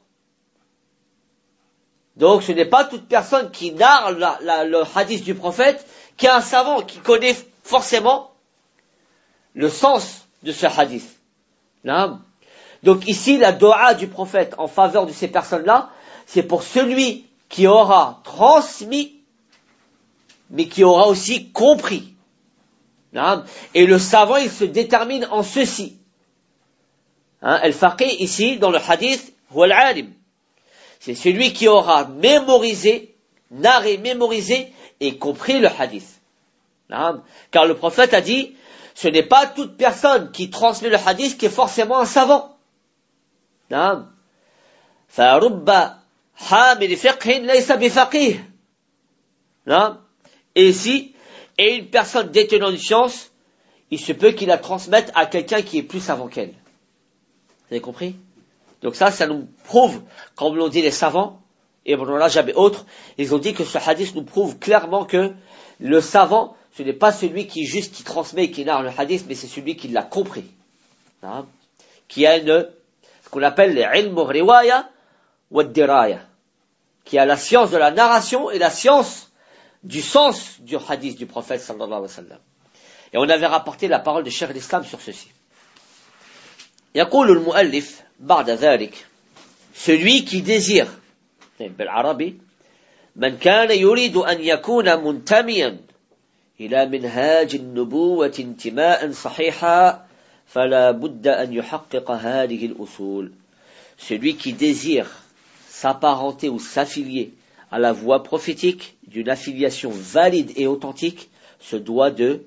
A: Donc ce n'est pas toute personne qui narre le hadith du prophète qui est un savant, qui connaît forcément le sens de ce hadith. Non. Donc ici, la doua du prophète en faveur de ces personnes-là, c'est pour celui qui aura transmis, mais qui aura aussi compris. Et le savant, il se détermine en ceci. Al-Faqih, ici, dans le hadith, huwa al-alim. C'est celui qui aura mémorisé, narré, mémorisé et compris le hadith. Car le prophète a dit, ce n'est pas toute personne qui transmet le hadith qui est forcément un savant. فَرُبَّ حامل فقه ليس بفقيه. Hein? Et une personne détenant une science, il se peut qu'il la transmette à quelqu'un qui est plus savant qu'elle. Vous avez compris? Donc ça nous prouve, comme l'ont dit les savants, et Ibn Rajab et autres, ils ont dit que ce hadith nous prouve clairement que le savant, ce n'est pas celui qui transmet et qui narre le hadith, mais c'est celui qui l'a compris. Hein? Qui a ce qu'on appelle les ilm riwaya wa diraya, qui a la science de la narration et la science du sens du hadith du prophète sallallahu alayhi wa sallam. Et on avait rapporté la parole de Cheikh l'Islam sur ceci. يقول المؤلف بعد ذلك, celui qui désire بالعربي من كان يريد أن يكون منتميا إلى منهاج النبوة انتماء صحيحا فلا بد أن يحقق هذه الأصول. Celui qui désire s'apparenter ou s'affilier à la voie prophétique d'une affiliation valide et authentique se doit de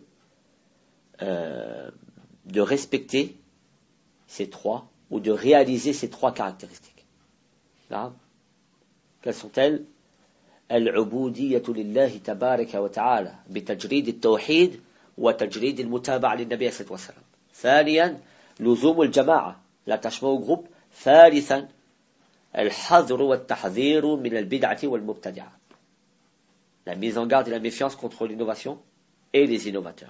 A: respecter ces trois, ou de réaliser ces trois caractéristiques. Là, quelles sont-elles? العبودية لله تبارك وتعالى بتجريد التوحيد وتجريد المتابعة للنبي صلى الله عليه وسلم. ثانيا لزوم الجماعة l'attachement au groupe. ثالثا الحذر والتحذير من البدعة والمبتدعة, la mise en garde et la méfiance contre l'innovation et les innovateurs.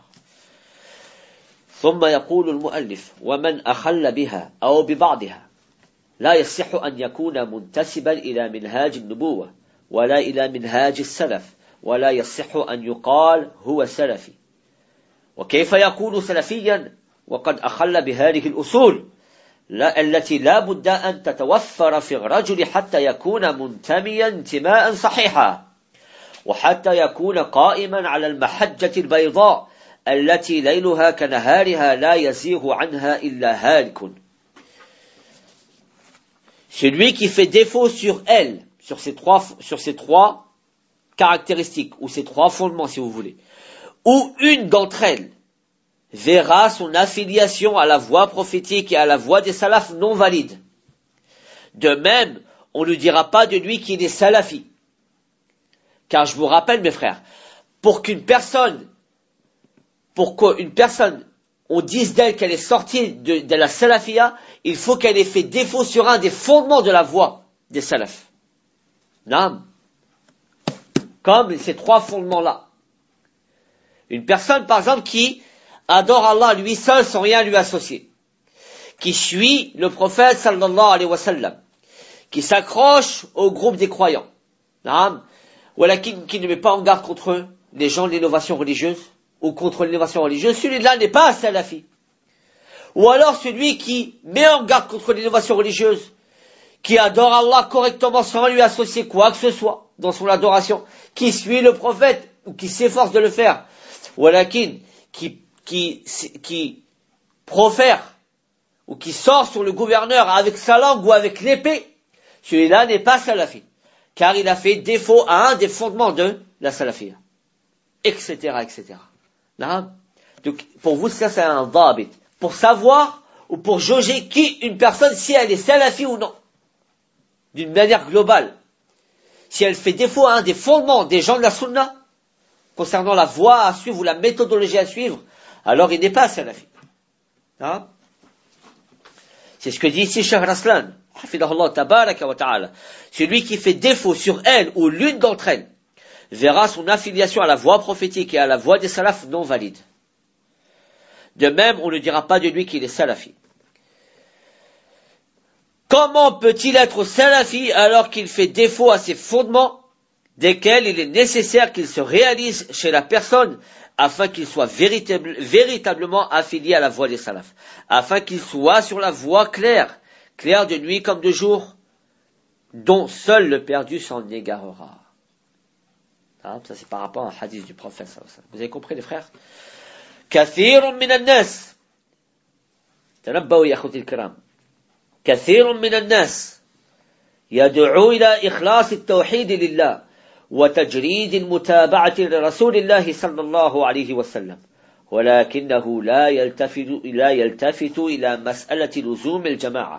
A: ثم يقول المؤلف ومن أخل بها أو ببعضها لا يصح أن يكون منتسبا إلى منهاج النبوة ولا إلى منهاج السلف ولا يصح أن يقال هو سلفي. وكيف يكون سلفيا وقد أخل بهذه الأصول التي لا بد أن تتوفر في الرجل حتى يكون منتميا انتماء صحيحا وحتى يكون قائما على المحجة البيضاء التي ليلها كنهارها لا يزيغ عنها إلا هالك. Celui qui fait défaut sur elle, sur ces trois caractéristiques, ou ces trois fondements si vous voulez, ou une d'entre elles, verra son affiliation à la voie prophétique et à la voie des salafs non valides. De même, on ne dira pas de lui qu'il est salafi. Car je vous rappelle mes frères, pour qu'une personne, on dise d'elle qu'elle est sortie de la salafia, il faut qu'elle ait fait défaut sur un des fondements de la voie des salafs. Non. Comme ces trois fondements-là. Une personne, par exemple, qui adore Allah lui seul sans rien lui associer, qui suit le prophète sallallahu alayhi wa sallam, qui s'accroche au groupe des croyants, voilà, qui ne met pas en garde contre les gens de l'innovation religieuse, ou contre l'innovation religieuse, celui-là n'est pas un salafi. Ou alors celui qui met en garde contre l'innovation religieuse, qui adore Allah correctement sans lui associer quoi que ce soit dans son adoration, qui suit le prophète, ou qui s'efforce de le faire, voilà, qui profère, ou qui sort sur le gouverneur avec sa langue ou avec l'épée, celui-là n'est pas salafi, car il a fait défaut à un des fondements de la salafia, etc., etc. Là, donc, pour vous, ça c'est un dhabit, pour savoir ou pour jauger qui une personne, si elle est salafi ou non, d'une manière globale. Si elle fait défaut à un des fondements des gens de la sunna, concernant la voie à suivre ou la méthodologie à suivre, alors il n'est pas salafi. Hein? C'est ce que dit ici Cheikh Raslan, hafidahullah tabaraka wa ta'ala. Celui qui fait défaut sur elle ou l'une d'entre elles verra son affiliation à la voie prophétique et à la voie des salafs non valide. De même, on ne dira pas de lui qu'il est salafi. Comment peut-il être salafi alors qu'il fait défaut à ces fondements desquels il est nécessaire qu'il se réalise chez la personne afin qu'il soit véritablement affilié à la voie des salafs, afin qu'il soit sur la voie claire de nuit comme de jour, dont seul le perdu s'en égarera. Ça c'est par rapport à un hadith du prophète. Vous avez compris les frères? كثير من الناس تنبهوا يا أخوتي الكرام كثير من الناس يدعو إلى إخلاص التوحيد لله وتجريد المتابعة لرسول الله صلى الله عليه وسلم ولكنه لا يلتفت إلى مسألة لزوم الجماعة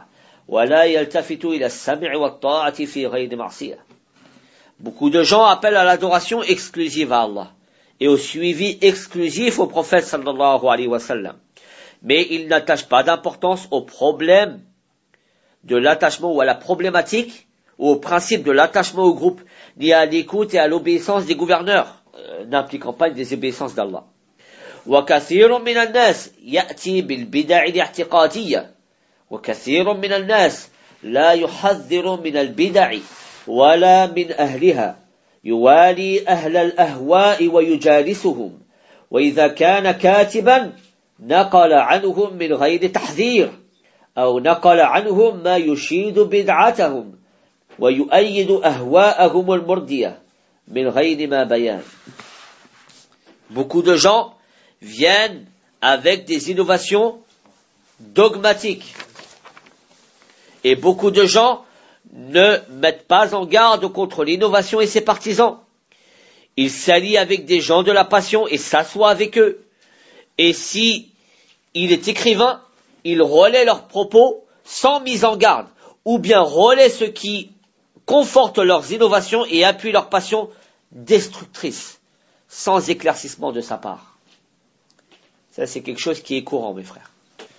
A: ولا يلتفت إلى السمع والطاعة في غير معصية. Beaucoup de gens appellent à l'adoration exclusive à Allah et au suivi exclusif au prophète sallallahu alayhi wa sallam. Mais ils n'attachent pas d'importance au problème de l'attachement ou à la problématique ou au principe de l'attachement au groupe, ni à l'écoute et à l'obéissance des gouverneurs, n'impliquant pas une désobéissance d'Allah. وكثير من الناس يأتي بالبدع الاعتقادية وكثير من الناس لا يحذر من البدع ولا من أهلها يوالي أهل الأهواء ويجالسهم وإذا كان كاتبا نقل عنهم من غير تحذير أو نقل عنهم ما يشيد بدعتهم ويؤيد أهواءهم المردية من غير ما بيان. Beaucoup de gens viennent avec des innovations dogmatiques. Et beaucoup de gens ne mettent pas en garde contre l'innovation et ses partisans. Ils s'allient avec des gens de la passion et s'assoient avec eux. Et si il est écrivain, il relaie leurs propos sans mise en garde, ou bien relaie ce qui conforte leurs innovations et appuie leurs passions destructrices, sans éclaircissement de sa part. Ça, c'est quelque chose qui est courant, mes frères.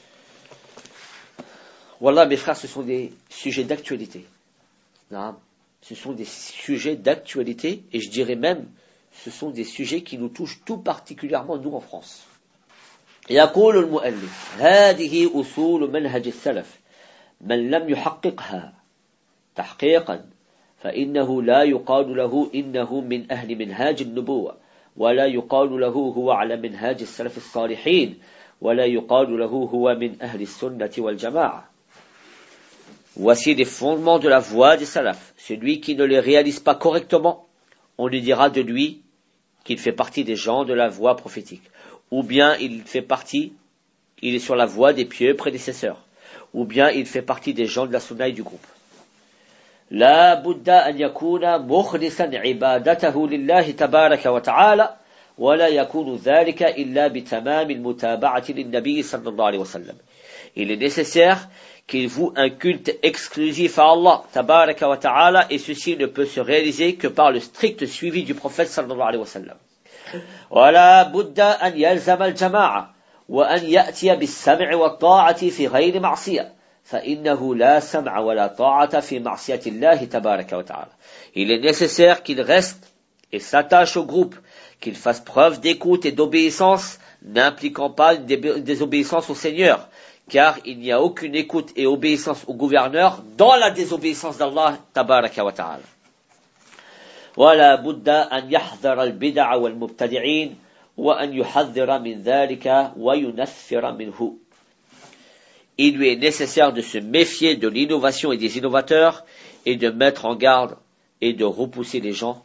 A: Wallah, mes frères, ce sont des sujets d'actualité. Ce sont des sujets d'actualité, et je dirais même, ce sont des sujets qui nous touchent tout particulièrement, nous, en France. يقول المؤلف هذه أصول منهج السلف من لم يحققها تحقيقا فإنه لا يقال له إنه من أهل منهاج النبوة ولا يقال له هو على منهاج السلف الصالحين ولا يقال له هو من أهل السنة والجماعة. Voici les fondements de la voie des salafs. Celui qui ne les réalise pas correctement, on lui dira de lui qu'il fait partie des gens de la voie prophétique. Ou bien il est sur la voie des pieux prédécesseurs. Ou bien il fait partie des gens de la sunna et du groupe. لا بد أن يكون مخلصا عبادته لله تبارك وتعالى ولا يكون ذلك إلا بتمام المتابعة للنبي صلى الله عليه وسلم. Il est nécessaire qu'il voue un culte exclusif à Allah tabaraka wa ta'ala et ceci ne peut se réaliser que par le strict suivi du prophète sallallahu alayhi wa sallam. ولا بد أن يلزم الجماعة وأن يأتي بالسمع والطاعة في غير معصية فإنه لا سمع ولا طاعة في معصية الله تبارك وتعالى. Il est nécessaire qu'il reste et s'attache au groupe, qu'il fasse preuve d'écoute et d'obéissance, n'impliquant pas une désobéissance au Seigneur, car il n'y a aucune écoute et obéissance au gouverneur dans la désobéissance d'Allah tabaraka wa ta'ala. ولا بد أن يحذر البدع والمبتدعين وأن يحذر من ذلك وينفر منه. Il lui est nécessaire de se méfier de l'innovation et des innovateurs et de mettre en garde et de repousser les gens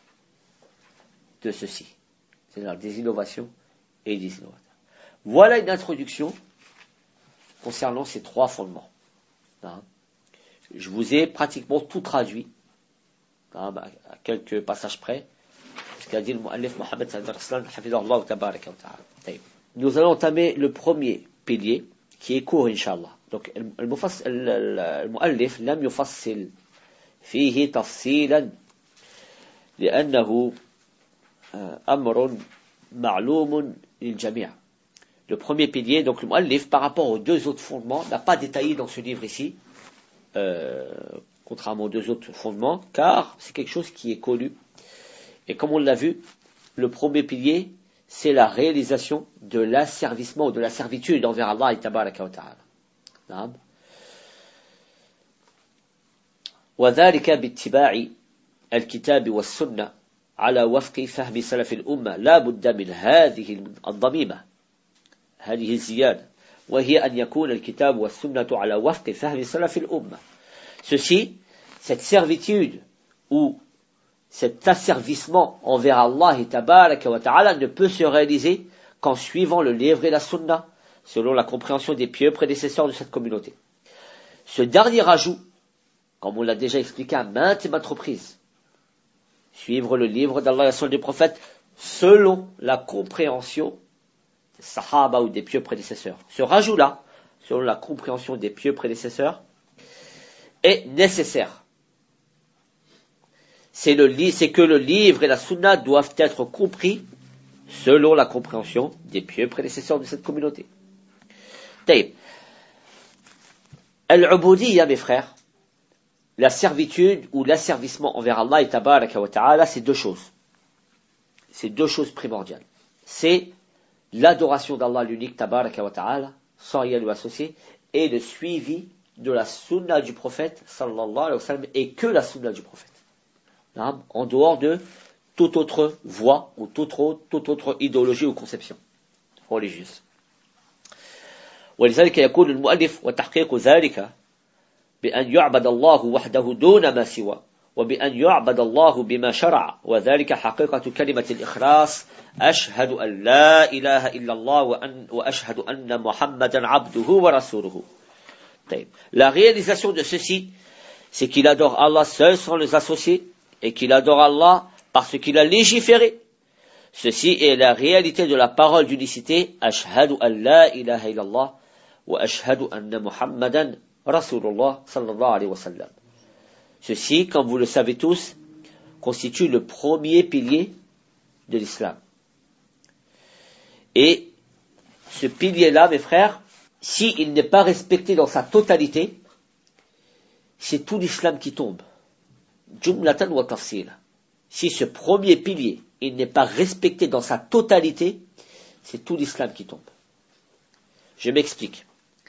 A: de ceci. C'est-à-dire des innovations et des innovateurs. Voilà une introduction concernant ces trois fondements. Je vous ai pratiquement tout traduit, à quelques passages près, ce qu'a dit le mu'allif Mohammed Sadr Aslan, hafidhahullah tabaraka wa ta'ala. Nous allons entamer le premier pilier, qui est court, Inch'Allah. Donc, المؤلف لم يفصل فيه تفصيلا لأنه أمر معلوم للجميع. Le premier pilier, donc le mu'allif, par rapport aux deux autres fondements, n'a pas détaillé dans ce livre ici, contrairement aux deux autres fondements, car c'est quelque chose qui est connu. Et comme on l'a vu, le premier pilier, c'est la réalisation de l'asservissement ou de la servitude envers Allah et tabaraka wa ta'ala. وذلك باتباع الكتاب والسنة على وفق فهم سلف الأمة لا بد من هذه الضميمة هذه الزيادة وهي أن يكون الكتاب والسنة على وفق فهم سلف الأمة. Ceci, cette servitude ou cet asservissement envers Allah et tabaraka wa ta'ala ne peut se réaliser qu'en suivant le livre et la sunna, selon la compréhension des pieux prédécesseurs de cette communauté. Ce dernier ajout, comme on l'a déjà expliqué à maintes et maintes reprises, suivre le livre d'Allah et la sunna du prophète selon la compréhension des sahaba ou des pieux prédécesseurs. Ce rajout-là, selon la compréhension des pieux prédécesseurs, est nécessaire. C'est que le livre et la sunna doivent être compris selon la compréhension des pieux prédécesseurs de cette communauté. Taïb. Al-ubudiyya, mes frères, la servitude ou l'asservissement envers Allah et tabaraka wa ta'ala, c'est deux choses. C'est deux choses primordiales. C'est l'adoration d'Allah l'unique tabaraka wa ta'ala, sans rien lui associer, et le suivi de la sunna du prophète sallallahu alayhi wa sallam, et que la sunna du prophète. En dehors de toute autre voie ou toute autre idéologie ou conception religieuse. ولذلك يقول المؤلف وتحقيق ذلك بأن يعبد الله وحده دون ما سوى وبأن يعبد الله بما شرع وذلك حقيقة كلمة الإخلاص أشهد أن لا إله إلا الله وأشهد أن محمدا عبده ورسوله. La réalisation de ceci, c'est qu'il adore Allah seul sans les associer et qu'il adore Allah parce qu'il a légiféré. Ceci est la réalité de la parole d'unicité Ashhadu an la ilaha illallah wa ashhadu anna Muhammadan Rasulullah sallallahu alayhi wa sallam. Ceci, comme vous le savez tous, constitue le premier pilier de l'islam. Et ce pilier-là, mes frères, s'il n'est pas respecté dans sa totalité, c'est tout l'islam qui tombe. Jumlatan wa tafsil. Si ce premier pilier, il n'est pas respecté dans sa totalité, c'est tout l'islam qui tombe. Je m'explique.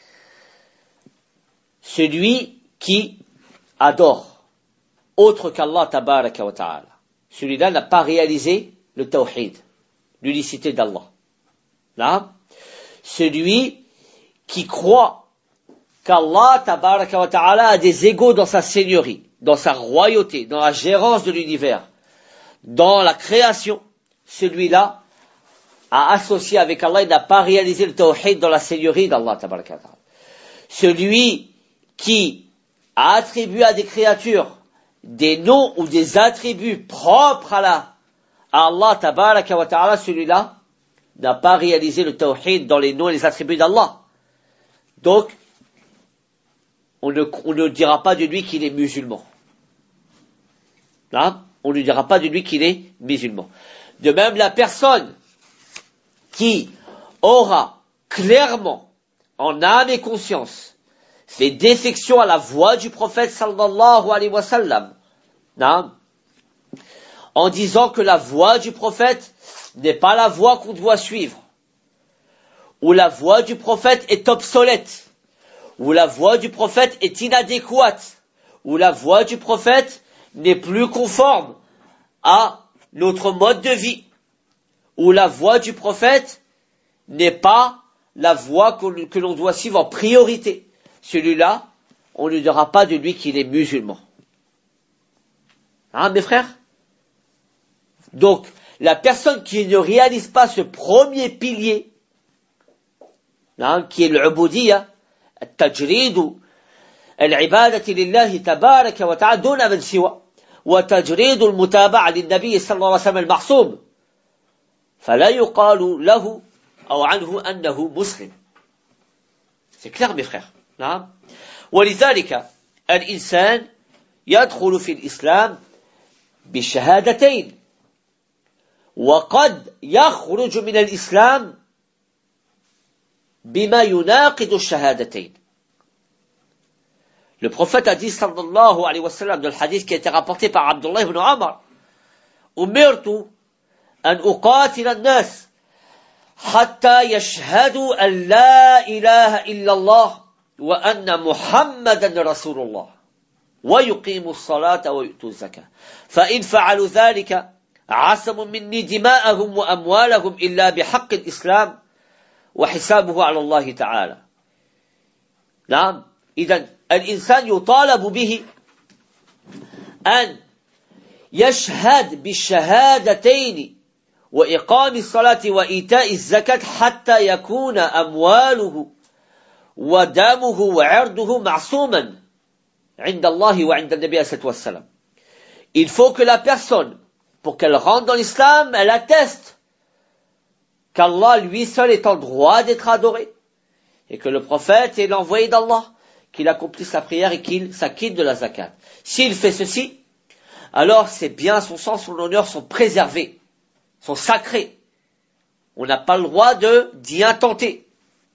A: Celui qui adore autre qu'Allah tabaraka wa ta'ala, celui-là n'a pas réalisé le tawhid, l'unicité d'Allah. Là, celui qui croit qu'Allah tabaraka wa ta'ala a des égaux dans sa seigneurie, dans sa royauté, dans la gérance de l'univers, dans la création, celui-là a associé avec Allah, il n'a pas réalisé le tawhid dans la seigneurie d'Allah tabaraka wa ta'ala. Celui qui a attribué à des créatures des noms ou des attributs propres à Allah tabaraka wa ta'ala, celui-là n'a pas réalisé le tawhid dans les noms et les attributs d'Allah. Donc, on ne dira pas de lui qu'il est musulman. Là, on ne dira pas de lui qu'il est musulman. De même, la personne qui aura clairement, en âme et conscience, fait défection à la voix du prophète sallallahu alayhi wa sallam, en disant que la voix du prophète n'est pas la voix qu'on doit suivre, ou la voix du prophète est obsolète, ou la voix du prophète est inadéquate, ou la voix du prophète n'est plus conforme à notre mode de vie, ou la voix du prophète n'est pas la voix que l'on doit suivre en priorité. Celui-là, on ne dira pas de lui qu'il est musulman. Hein, mes frères? Donc, la personne qui ne réalise pas ce premier pilier, qui est l'ubudiyya, التجريد العبادة لله تبارك وتعالى دون من سوى وتجريد المتابعة للنبي صلى الله عليه وسلم المعصوم فلا يقال له أو عنه أنه مسلم. C'est clair mes frères. نعم. ولذلك الإنسان يدخل في الإسلام بالشهادتين وقد يخرج من الإسلام بما يناقض الشهادتين. Le prophète a dit sallallahu alayhi wa sallam dans le hadith qui a été rapporté par Abdullah ibn Umar, umirtu an uqatil an-nas hatta yashhadu an la ilaha illa Allah wa anna Muhammadan rasulullah wa yuqimu as-salata wa yu'tu az-zakah fa in fa'alu dhalika عصموا مني دماءهم وأموالهم إلا بحق الإسلام وحسابه على الله تعالى. نعم. إذن الإنسان يطالب به أن يشهد بالشهادتين وإقام الصلاة وإيتاء الزكاة حتى يكون أمواله ودمه وعرضه معصوما عند الله وعند النبي صلى الله عليه وسلم. Il faut que la personne, pour qu'elle rentre dans l'islam, elle atteste qu'Allah lui seul est en droit d'être adoré, et que le prophète est l'envoyé d'Allah, qu'il accomplisse la prière et qu'il s'acquitte de la zakat. S'il fait ceci, alors ses biens, son sang, son honneur sont préservés, sont sacrés. On n'a pas le droit d'y intenter.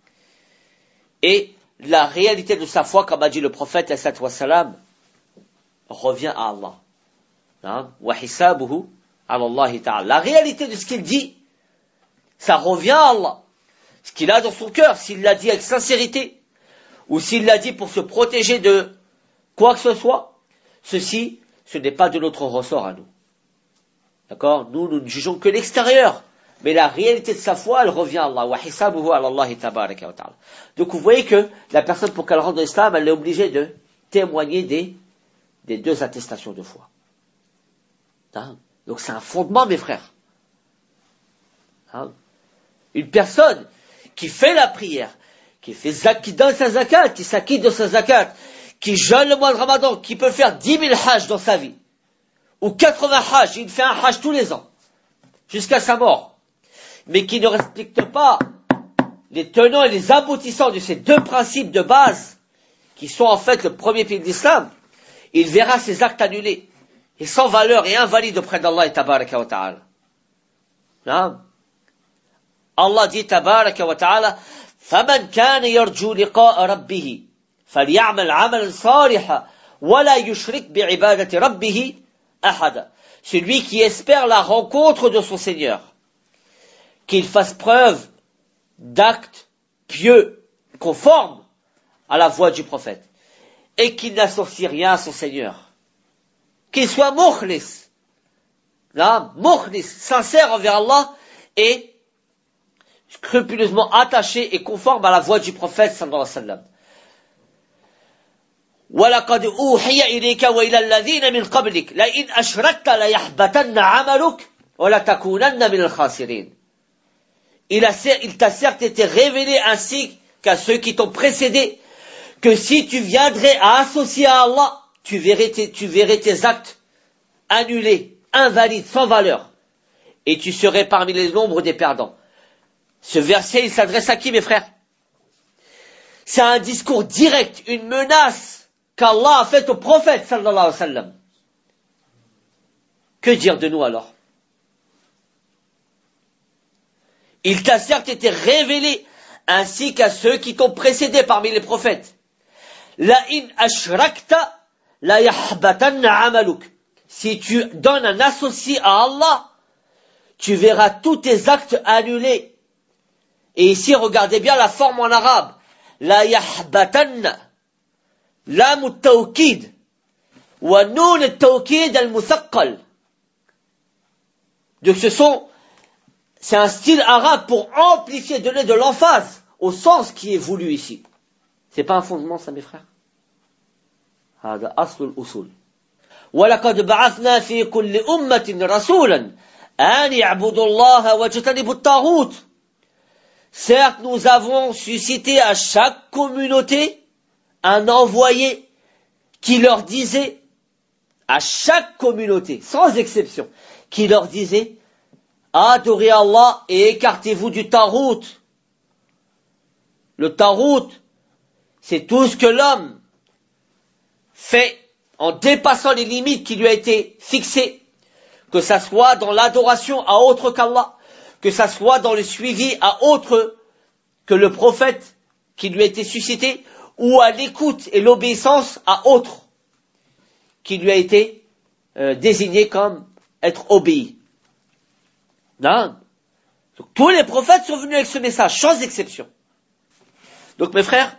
A: Et la réalité de sa foi, comme a dit le prophète, sallallahu alayhi wa sallam, revient à Allah. Wa hisabuhu ala Allah ta'ala. La réalité de ce qu'il dit, ça revient à Allah. Ce qu'il a dans son cœur, s'il l'a dit avec sincérité, ou s'il l'a dit pour se protéger de quoi que ce soit, ceci, ce n'est pas de notre ressort à nous. D'accord? Nous ne jugeons que l'extérieur. Mais la réalité de sa foi, elle revient à Allah. Wa hisabuhu ala Allah tabaraka wa ta'ala. Donc vous voyez que la personne, pour qu'elle rentre dans l'islam, elle est obligée de témoigner des deux attestations de foi. Donc c'est un fondement, mes frères. Une personne qui fait la prière, qui donne sa zakat, qui s'acquitte de sa zakat, qui jeûne le mois de Ramadan, qui peut faire 10 000 hajj dans sa vie, ou 80 hajj, il fait un hajj tous les ans, jusqu'à sa mort, mais qui ne respecte pas les tenants et les aboutissants de ces deux principes de base, qui sont en fait le premier pilier de l'islam, il verra ses actes annulés, et sans valeur et invalides auprès d'Allah tabaraka wa ta'ala. Allah dit tabaraka wa ta'ala, فَمَنْ كَانَ يَرْجُو لِقَاءَ رَبِّهِ فَلْيَعْمَلْ عَمَلًا صَالِحًا وَلَا يُشْرِكْ بِعِبَادَةِ رَبِّهِ أَحَدًا. Celui qui espère la rencontre de son Seigneur, qu'il fasse preuve d'actes pieux, conformes à la voie du prophète, et qu'il n'associe rien à son Seigneur. Qu'il soit mukhlis, sincère envers Allah, et scrupuleusement attaché et conforme à la voie du prophète sallallahu alayhi wa sallam. وَلَقَدْ أُوحِيَ إِلَيْكَ وَإِلَى الَّذِينَ مِنْ قَبْلِكَ لَئِنْ أَشْرَكْتَ لَيَحْبَطَنَّ عَمَلُكَ وَلَتَكُونَنَّ مِنَ الْخَاسِرِينَ. Il t'a certes été révélé ainsi qu'à ceux qui t'ont précédé, que si tu viendrais à associer à Allah, tu verrais tes actes annulés, invalides, sans valeur, et tu serais parmi les nombres des perdants. Ce verset, il s'adresse à qui, mes frères? C'est un discours direct, une menace qu'Allah a faite au prophète, sallallahu alayhi wa sallam. Que dire de nous alors? Il t'a certes été révélé, ainsi qu'à ceux qui t'ont précédé parmi les prophètes. La in ashrakta la yahbatanna amaluk. Si tu donnes un associé à Allah, tu verras tous tes actes annulés. Et ici, regardez bien la forme en arabe. La yahbatanna, lam al-tawkid, wa noun al-tawkid al-muthaqqal. Donc c'est un style arabe pour amplifier, donner de l'emphase au sens qui est voulu ici. C'est pas un fondement, ça, mes frères. هذا أصل الأصول. ولقد بعثنا في كل أمة رسولا أن يعبدوا الله واجتنبوا الطاغوت. Certes, nous avons suscité à chaque communauté un envoyé qui leur disait, à chaque communauté, sans exception, qui leur disait, adorez Allah et écartez-vous du tarout. Le tarout, c'est tout ce que l'homme fait en dépassant les limites qui lui a été fixées, que ça soit dans l'adoration à autre qu'Allah, que ça soit dans le suivi à autre que le prophète qui lui a été suscité, ou à l'écoute et l'obéissance à autre qui lui a été désigné comme être obéi. Non. Donc, tous les prophètes sont venus avec ce message, sans exception. Donc mes frères,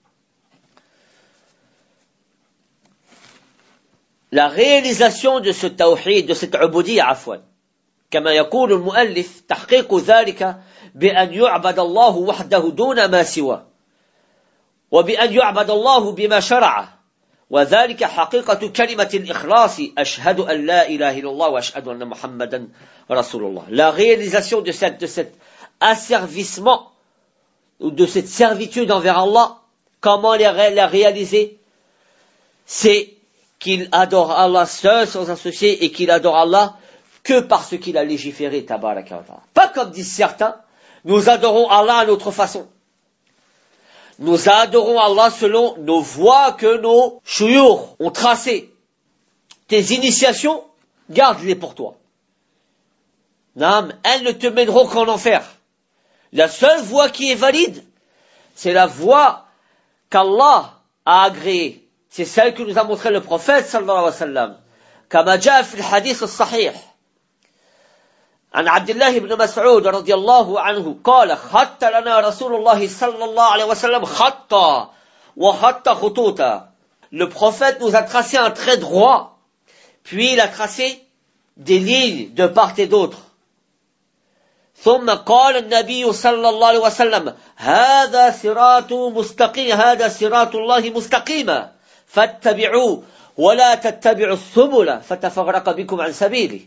A: la réalisation de ce tawhid, de cette ubudiyya, afwan, كما يقول المؤلف تحقيق ذلك بأن يعبد الله وحده دون ما سواه وبأن يعبد الله بما شرعه وذلك حقيقة كلمة الإخلاص أشهد أن لا إله إلا الله وأشهد أن محمدا رسول الله. La réalisation de cet asservissement ou de cette servitude envers Allah, comment la réaliser? C'est qu'il adore Allah seul, sans associé, et qu'il adore Allah que parce qu'il a légiféré, tabaraka wa ta'ala. Pas comme disent certains, nous adorons Allah à notre façon. Nous adorons Allah selon nos voies que nos shuyukh ont tracées. Tes initiations, garde-les pour toi. Naam, elles ne te mèneront qu'en enfer. La seule voie qui est valide, c'est la voie qu'Allah a agréée. C'est celle que nous a montré le prophète sallallahu alayhi wa sallam. كما جاء في الحديث الصحيح عن عبد الله بن مسعود رضي الله عنه قال خط لنا رسول الله صلى الله عليه وسلم خطا وخط خطوطا. Le prophète nous a tracé un trait droit, puis il a tracé des lignes de part et d'autre. ثم قال النبي صلى الله عليه وسلم هذا صراط مستقيم هذا صراط الله مستقيما فاتبعوه ولا تتبعوا السبل فتفرق بكم عن سبيله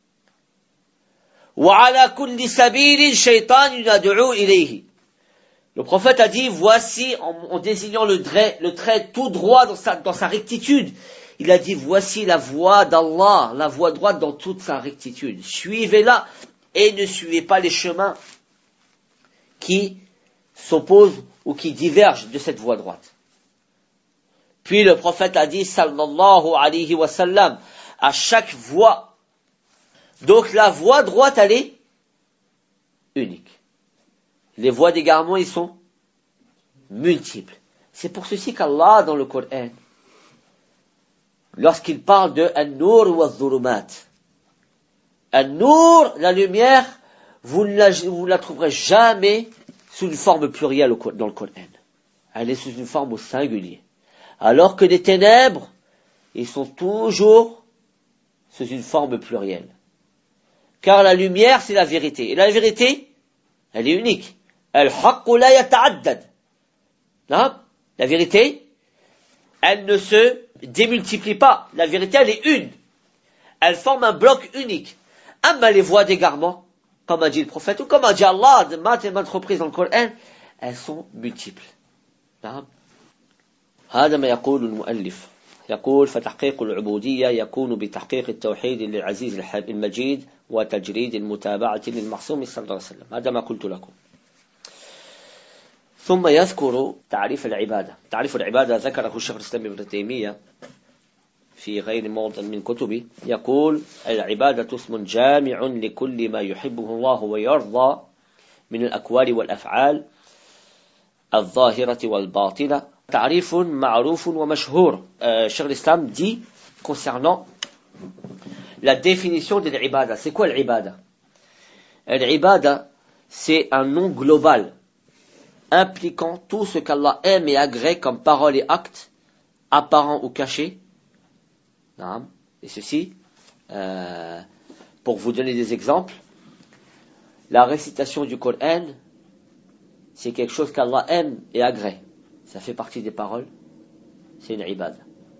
A: وعلى كل سبيل شيطان يدعو إليه. Le prophète a dit, voici, en désignant le trait tout droit dans sa rectitude, il a dit, voici la voie d'Allah, la voie droite dans toute sa rectitude. Suivez-la et ne suivez pas les chemins qui s'opposent ou qui divergent de cette voie droite. Puis le prophète a dit, sallallahu alayhi wa sallam, à chaque voie. Donc la voie droite, elle est unique. Les voies d'égarement, ils sont multiples. C'est pour ceci qu'Allah, dans le Coran, lorsqu'il parle de An-Nur wa Dhulumat, An-Nur, la lumière, vous ne la trouverez jamais sous une forme plurielle dans le Coran. Elle est sous une forme au singulier. Alors que les ténèbres, ils sont toujours sous une forme plurielle. Car la lumière, c'est la vérité. Et la vérité, elle est unique. Al-Haqqu la yata'addad. La vérité, elle ne se démultiplie pas. La vérité, elle est une. Elle forme un bloc unique. Amma les voies d'égarement, comme a dit le prophète, ou comme a dit Allah, de maintes et maintes reprises dans le Coran, elles sont multiples. هذا ما يقول المؤلف يقول فتحقيق العبودية يكون بتحقيق التوحيد للعزيز المجيد وتجريد المتابعة للمعصوم صلى الله عليه وسلم. هذا ما قلت لكم. ثم يذكر تعريف العبادة. تعريف العبادة ذكره الشيخ الإسلام ابن تيمية في غير موضع من كتبه. يقول العبادة اسم جامع لكل ما يحبه الله ويرضى من الأقوال والأفعال الظاهرة والباطنة. تعريف معروف ومشهور. Cheikh l'Islam dit concernant la définition de l'ibada. C'est quoi l'ibada? L'ibada, c'est un nom global impliquant tout ce qu'Allah aime et agrée comme paroles et actes, apparents ou cachés. Et ceci, pour vous donner des exemples, la récitation du Coran, c'est quelque chose qu'Allah aime et agrée. Ça fait partie des paroles, c'est une ibada.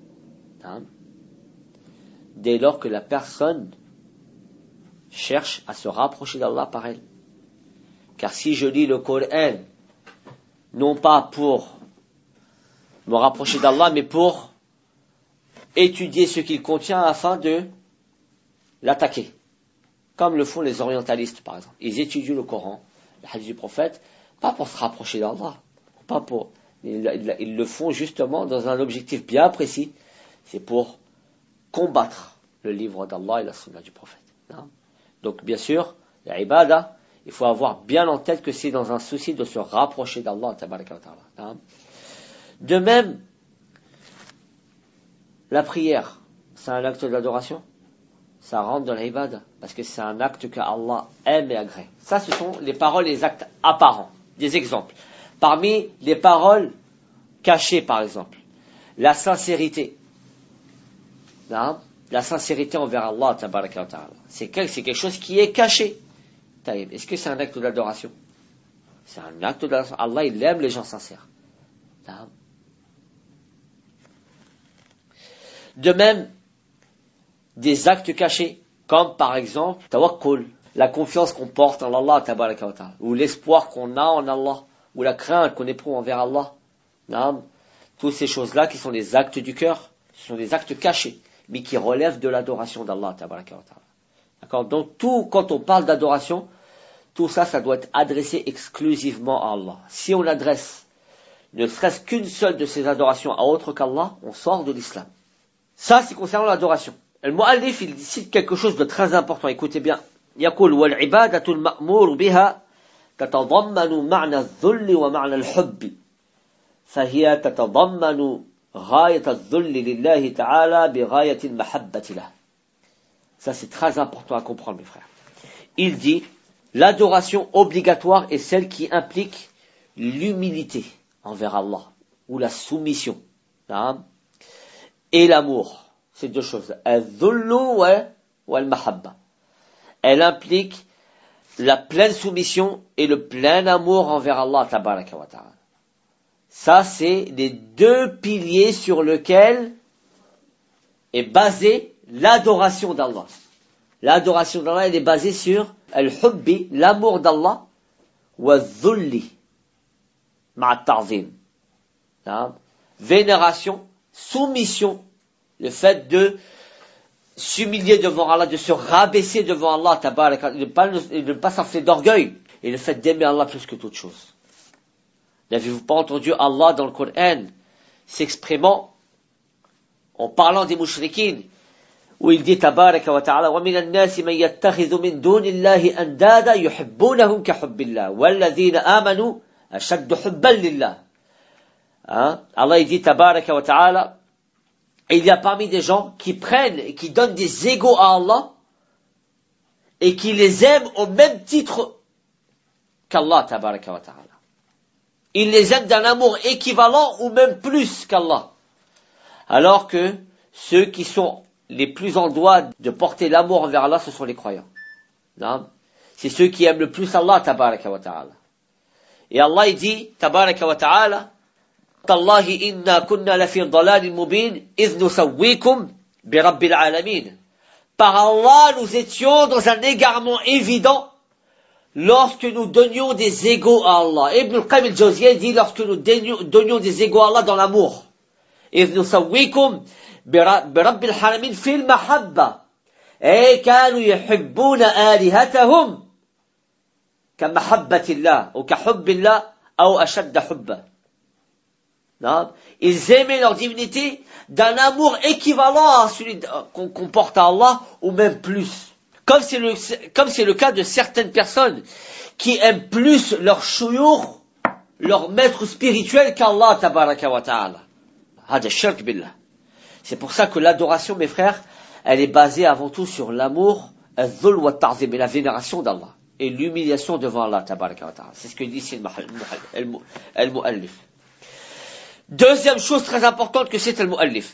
A: Dès lors que la personne cherche à se rapprocher d'Allah par elle. Car si je lis le Coran, non pas pour me rapprocher d'Allah, mais pour étudier ce qu'il contient afin de l'attaquer. Comme le font les orientalistes, par exemple. Ils étudient le Coran, le hadith du prophète, pas pour se rapprocher d'Allah, pas pour... Ils le font justement dans un objectif bien précis, c'est pour combattre le livre d'Allah et la sunna du prophète. Donc bien sûr, la ibada, il faut avoir bien en tête que c'est dans un souci de se rapprocher d'Allah. De même, la prière, c'est un acte d'adoration, ça rentre dans la ibada, parce que c'est un acte que Allah aime et agrée. Ça, ce sont les paroles et les actes apparents. Des exemples. Parmi les paroles cachées, par exemple, la sincérité. La sincérité envers Allah, tabaraka wa ta'ala. C'est quelque chose qui est caché. Est-ce que c'est un acte d'adoration? C'est un acte d'adoration. Allah, il aime les gens sincères. De même, des actes cachés, comme par exemple, tawakkul, la confiance qu'on porte en Allah, tabaraka wa ta'ala, ou l'espoir qu'on a en Allah, ou la crainte qu'on éprouve envers Allah. Toutes ces choses-là qui sont des actes du cœur, ce sont des actes cachés, mais qui relèvent de l'adoration d'Allah, tabaraka wa ta'ala. D'accord? Donc quand on parle d'adoration, tout ça, ça doit être adressé exclusivement à Allah. Si on adresse ne serait-ce qu'une seule de ces adorations à autre qu'Allah, on sort de l'islam. Ça, c'est concernant l'adoration. Le mu'allif, il cite quelque chose de très important. Écoutez bien. يقول والعبادة المأمور بها تتضمن معنى الذل ومعنى الحب فهي تتضمن غاية الذل لله تعالى بغاية المحبة له. Ça, c'est très important à comprendre, mes frères. Il dit, l'adoration obligatoire est celle qui implique l'humilité envers Allah, ou la soumission, et l'amour. C'est deux choses. Al-dhullu wa al-mahabba. Elle implique la pleine soumission et le plein amour envers Allah, tabaraka wa ta'ala. Ça, c'est les deux piliers sur lesquels est basée l'adoration d'Allah. L'adoration d'Allah, elle est basée sur al-hubbi, l'amour d'Allah, wa dhulli, ma'a ta'zim. Vénération, soumission, le fait de s'humilier devant Allah, de se rabaisser devant Allah, tabaraka, de ne pas s'enfler d'orgueil, et le fait d'aimer Allah plus que toute chose. N'avez-vous pas entendu Allah dans le Coran s'exprimant en parlant des mushrikines, où il dit tabaraka wa ta'ala wa minan nasi man yattakhidhu min dunillahi andada yuhibbunahum ka hubbillah walladhina amanu ashaddu hubban lillah. Allah il dit tabaraka wa ta'ala, il y a parmi des gens qui prennent et qui donnent des égaux à Allah et qui les aiment au même titre qu'Allah tabaraka wa ta'ala. Ils les aiment d'un amour équivalent ou même plus qu'Allah. Alors que ceux qui sont les plus en droit de porter l'amour envers Allah, ce sont les croyants. Non? C'est ceux qui aiment le plus Allah, tabaraka wa ta'ala. Et Allah, il dit, tabaraka wa ta'ala, Tallahi inna kunna lafi dalalin mubin, idh nusawwikum bi rabbil alamin. Par Allah, nous étions dans un égarement évident lorsque nous donnions des égaux à Allah. Ibn al-Qayyim al-Jawziyya dit lorsque nous donnions des égaux à Allah dans l'amour. إذ نسويكم برب العالمين في المحبة أي كانوا يحبون آلهتهم كمحبة الله أو كحب الله أو أشد حبا. Ils aimaient leur divinité d'un amour équivalent à celui qu'on porte à Allah ou même plus. Comme c'est le cas de certaines personnes qui aiment plus leur shuyukh, leur maître spirituel qu'Allah tabaraka wa ta'ala. C'est pour ça que l'adoration, mes frères, elle est basée avant tout sur l'amour, al-dhul wa ta'zim, et la vénération d'Allah, et l'humiliation devant Allah, tabaraka wa ta'ala. C'est ce que dit ici le mu'allif. Deuxième chose très importante que c'est le mu'allif.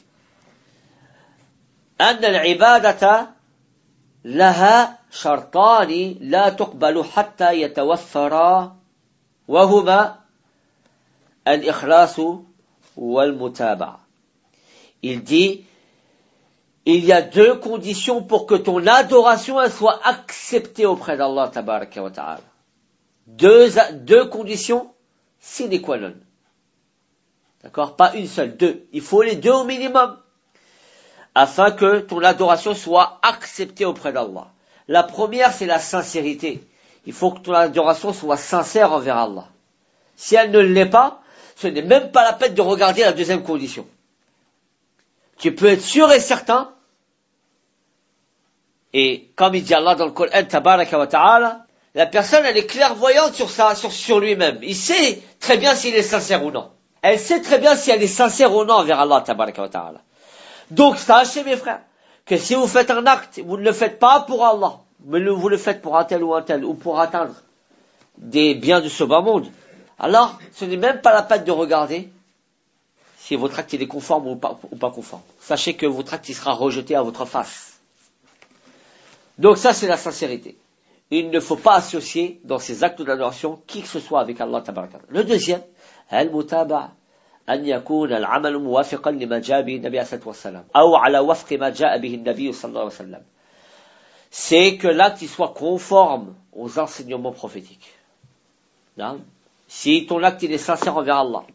A: أن العبادة لها شرطان لا تقبل حتى يتوفرا وهما الإخلاص والمتابعة. Il dit, il y a deux conditions pour que ton adoration elle soit acceptée auprès d'Allah tabaraka wa ta'ala. Deux conditions sine qua non. D'accord? Pas une seule, deux. Il faut les deux au minimum afin que ton adoration soit acceptée auprès d'Allah. La première, c'est la sincérité. Il faut que ton adoration soit sincère envers Allah. Si elle ne l'est pas, ce n'est même pas la peine de regarder la deuxième condition. Tu peux être sûr et certain, et comme il dit Allah dans le Coran, tabaraka wa ta'ala, la personne elle est clairvoyante sur lui-même. Il sait très bien s'il est sincère ou non. Elle sait très bien si elle est sincère ou non envers Allah tabaraka wa ta'ala. Donc sachez mes frères, que si vous faites un acte, vous ne le faites pas pour Allah, mais vous le faites pour un tel, ou pour atteindre des biens de ce bas monde, alors ce n'est même pas la peine de regarder si votre acte il est conforme ou pas conforme. Sachez que votre acte il sera rejeté à votre face. Donc ça c'est la sincérité. Il ne faut pas associer dans ces actes d'adoration qui que ce soit avec Allah tabaraka. Le deuxième, al-mutaba'a, أن يكون العمل موافقا لما جاء به النبي عليه الصلاة والسلام أو على وفق ما جاء به النبي صلى الله عليه وسلم. C'est que l'acte il soit conforme aux enseignements prophétiques. Non? Si ton acte il est sincère envers Allah,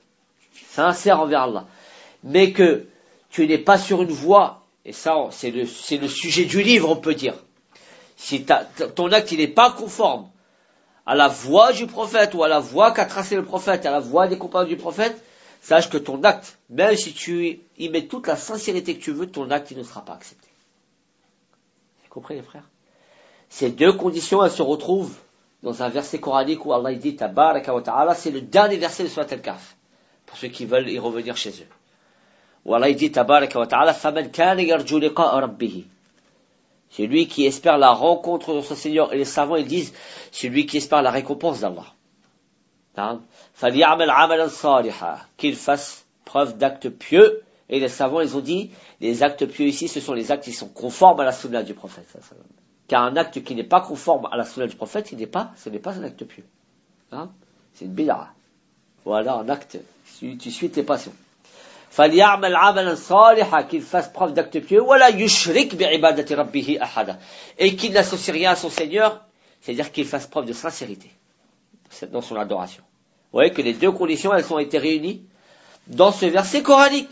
A: mais que tu n'es pas sur une voie, et ça c'est le sujet du livre on peut dire, si ton acte il n'est pas conforme à la voie du prophète ou à la voie qu'a tracé le prophète, à la voie des compagnons du prophète, sache que ton acte, même si tu y mets toute la sincérité que tu veux, ton acte, il ne sera pas accepté. Vous comprenez, les frères? Ces deux conditions, elles se retrouvent dans un verset coranique où Allah dit Tabaraka wa ta'ala, c'est le dernier verset de Surat Al-Kahf, pour ceux qui veulent y revenir chez eux. Où Allah dit Tabaraka wa ta'ala, فَمَنْ كَانَ يَرْجُو لِقَاءَ رَبِّهِ. C'est lui qui espère la rencontre de son Seigneur. Et les savants, ils disent, c'est lui qui espère la récompense d'Allah. فَلْيَعْمَلْ عَمَلًا صَالِحًا. Qu'il fasse preuve d'actes pieux. Et les savants, ils ont dit, les actes pieux ici, ce sont les actes qui sont conformes à la sunna du prophète. Car un acte qui n'est pas conforme à la sunna du prophète, ce n'est pas un acte pieux. C'est une bid'a. Voilà un acte, tu suis tes passions. فَلْيَعْمَلْ عَمَلًا صَالِحًا. Qu'il fasse preuve d'acte pieux. وَلَا يُشْرِكْ بِعِبَادَةِ رَبِّهِ أَحَدًا. Et qu'il n'associe rien à son Seigneur, c'est-à-dire qu'il fasse preuve de sincérité dans son adoration. Vous voyez que les deux conditions, elles ont été réunies dans ce verset coranique.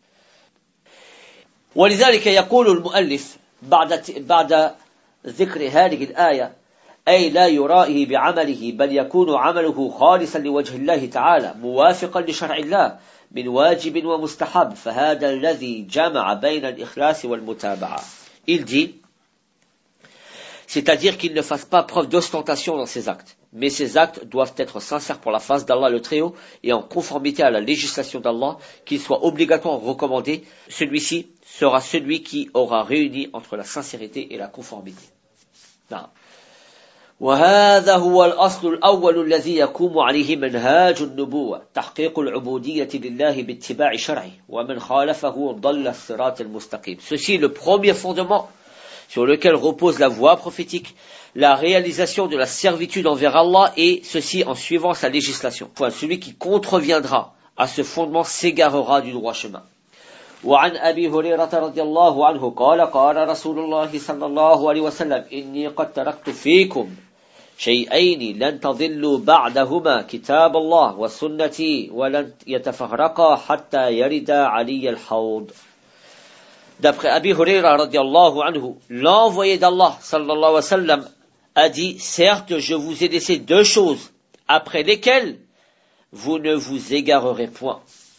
A: ولذلك يقول المؤلف بعد ذكر هذه الآية أي لا يرائه بعمله بل يكون عمله خالصا لوجه الله تعالى موافقا لشرع الله من واجب ومستحب فهذا الذي جمع بين الإخلاص والمتابعة. Il dit, c'est-à-dire qu'il ne fasse pas preuve d'ostentation dans ses actes, mais ses actes doivent être sincères pour la face d'Allah le Très-Haut et en conformité à la législation d'Allah, qu'il soit obligatoire ou recommandé. Celui-ci sera celui qui aura réuni entre la sincérité et la conformité. Non. وهذا هو الأصل الأول الذي يقوم عليه منهاج النبوة تحقيق العبودية لله باتباع شرعه ومن خالفه ضل الصراط المستقيم. Ceci est le premier fondement sur lequel repose la voie prophétique, la réalisation de la servitude envers Allah, et ceci en suivant sa législation. Celui qui contreviendra à ce fondement s'égarera du droit chemin. وعن أبي هريرة رضي الله عنه قال قال رسول الله صلى الله عليه وسلم إني قد تركت فيكم شيئين لن تضلوا بعدهما كتاب الله وسنتي ولن يتفرقا حتى يرد علي الحوض. D'après Abi Hurayra radiallahu anhu, l'envoyé d'Allah sallallahu alayhi wa sallam a dit, certes je vous ai laissé deux choses après lesquelles vous ne vous égarerez point.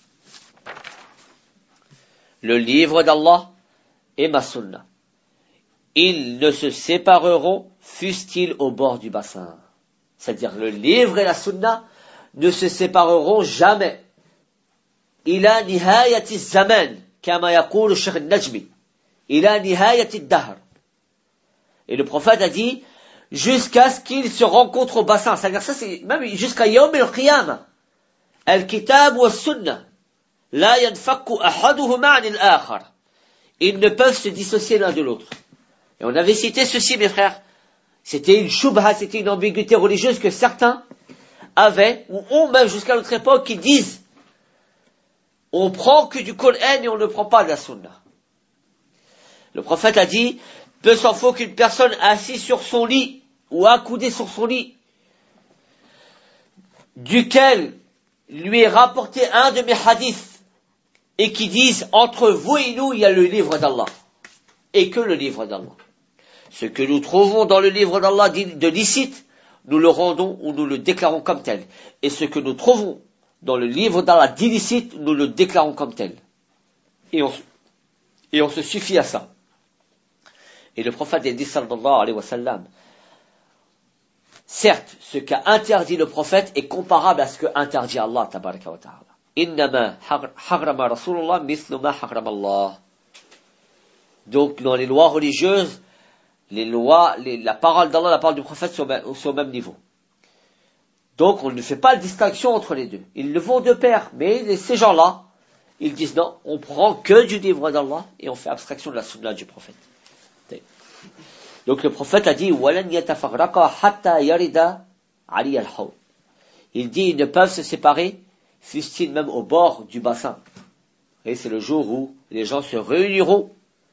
A: Le livre d'Allah et ma sunna. Ils ne se sépareront, fussent-ils au bord du bassin. C'est-à-dire le livre et la sunna ne se sépareront jamais. Ila nihayati zaman, kama yaqulu Shaykh al-Najmi. Ila nihayati ad-dahr. Et le prophète a dit, jusqu'à ce qu'ils se rencontrent au bassin. C'est-à-dire ça, c'est même jusqu'à Yawm al-Qiyamah. Al-Kitab wa sunna. La yanfakku ahaduhuma anil akhar. Ils ne peuvent se dissocier l'un de l'autre. Et on avait cité ceci, mes frères. C'était une shubha, c'était une ambiguïté religieuse que certains avaient, ou ont même jusqu'à notre époque, qui disent, on prend que du Coran et on ne prend pas de la sunna. Le prophète a dit, peu s'en faut qu'une personne assise sur son lit, ou accoudée sur son lit, duquel lui est rapporté un de mes hadiths, et qui disent, entre vous et nous, il y a le livre d'Allah. Et que le livre d'Allah. Ce que nous trouvons dans le livre d'Allah de licite, nous le rendons ou nous le déclarons comme tel. Et ce que nous trouvons dans le livre d'Allah d'illicite, nous le déclarons comme tel. Et on se suffit à ça. Et le prophète a dit, sallallahu alayhi wa sallam, certes, ce qu'a interdit le prophète est comparable à ce que interdit Allah, tabaraka wa ta'ala. Innama harrama Rasulullah mithlu ma harrama Allah. Donc, dans les lois religieuses, la parole d'Allah, la parole du prophète sont au même niveau. Donc, on ne fait pas de distinction entre les deux. Ils le vont de pair. Mais ces gens-là, ils disent non, on prend que du livre d'Allah et on fait abstraction de la sunna du prophète. Donc, le prophète a dit, وَلَنْ يَتَفَرَّقَا حَتَّى يَرِدَ عَلِيَ الْحَوْض. Il dit, ils ne peuvent se séparer, fussent-ils même au bord du bassin. Et c'est le jour où les gens se réuniront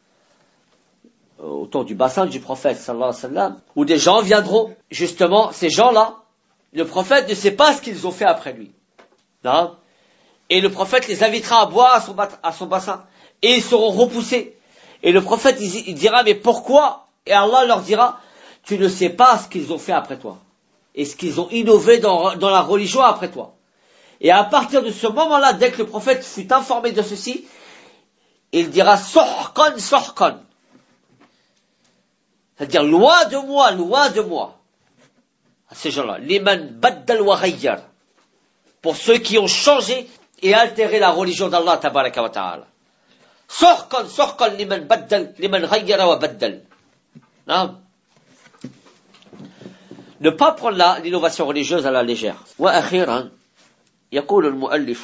A: autour du bassin du prophète, sallallahu alayhi wa sallam, où des gens viendront, justement, ces gens-là, le prophète ne sait pas ce qu'ils ont fait après lui. Non. Et le prophète les invitera à boire à son bassin. Et ils seront repoussés. Et le prophète, il dira, mais pourquoi? Et Allah leur dira, tu ne sais pas ce qu'ils ont fait après toi. Et ce qu'ils ont innové dans la religion après toi. Et à partir de ce moment-là, dès que le prophète fut informé de ceci, il dira Sohkan, Sohkan. C'est-à-dire loin de moi, loin de moi. À ces gens-là. Liman baddal wa ghayyar. Pour ceux qui ont changé et altéré la religion d'Allah tabaraka wa ta'ala. Sohkan, Sohkan liman baddal, liman ghayyara wa baddal. Non. Ne pas prendre l'innovation religieuse à la légère. وأخيرا يقول المؤلف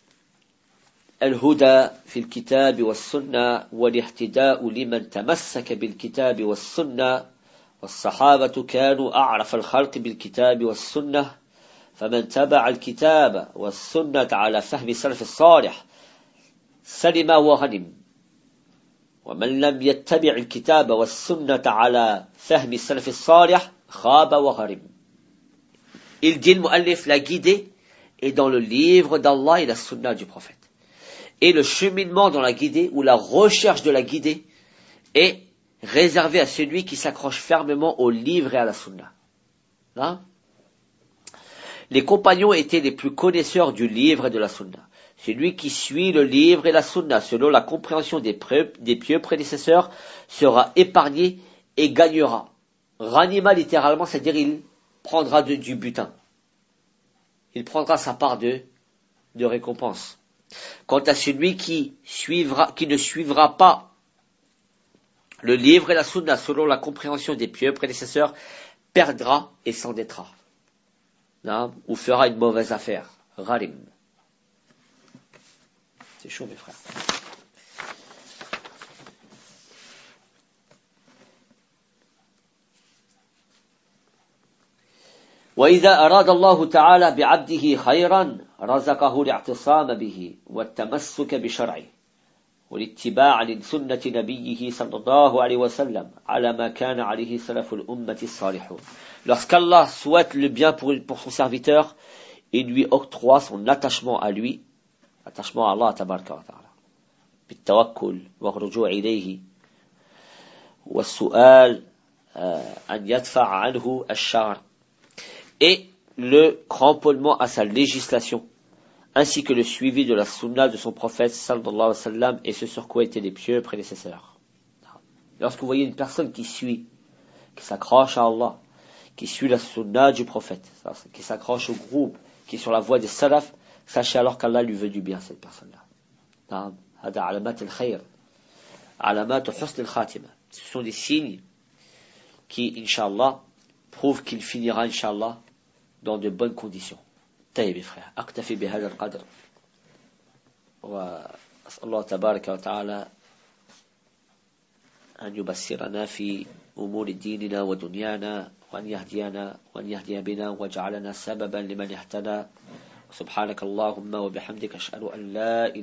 A: الهدى في الكتاب والسنة والاهتداء لمن تمسك بالكتاب والسنة والصحابة كانوا أعرف الخلق بالكتاب والسنة فمن تبع الكتاب والسنة على فهم سلف الصالح سلم وغنم ومن لم يتبع الكتاب والسنة على فهم سلف الصالح خاب وغرم. Il dit le mu'allif, la guidée est dans le livre d'Allah et la sunna du prophète. Et le cheminement dans la guidée, ou la recherche de la guidée, est réservé à celui qui s'accroche fermement au livre et à la sunna. Là, les compagnons étaient les plus connaisseurs du livre et de la sunna. Celui qui suit le livre et la sunna selon la compréhension des pieux prédécesseurs sera épargné et gagnera. Ranima littéralement, c'est-à-dire il prendra du butin. Il prendra sa part de récompense. Quant à celui qui ne suivra pas le livre et la sunna selon la compréhension des pieux prédécesseurs, perdra et s'endettera. Ou fera une mauvaise affaire. Gharim. C'est chaud mes frères. وإذا أراد الله تعالى بعبده خيرا رزقه الاعتصام به والتمسك بشرعه والاتباع لسنة نبيه صلى الله عليه وسلم على ما كان عليه سلف الأمة الصالحون. Lorsqu'Allah souhaite le bien pour son serviteur, il lui octroie son attachement à lui, attachement à Allah tabaraka wa ta'ala, بالتوكل والرجوع إليه والسؤال أن يدفع عنه الشر, et le cramponnement à sa législation, ainsi que le suivi de la sunna de son prophète sallallahu alayhi wa sallam, et ce sur quoi étaient les pieux prédécesseurs. Lorsque vous voyez une personne qui s'accroche à Allah, qui suit la sunna du prophète, qui s'accroche au groupe, qui est sur la voie des salaf, sachez alors qu'Allah lui veut du bien, cette personne-là. Ce sont des signes qui, Inch'Allah, prouvent qu'il finira, Inch'Allah, dans de bonnes conditions. طيب يا frère, أكتفي بهذا القدر وأسأل الله تبارك وتعالى أن يبصرنا في أمور ديننا ودنيانا وأن يهدينا وأن يهدي بنا وجعلنا سببا لمن اهتدى. سبحانك اللهم وبحمدك أشهد أن لا إله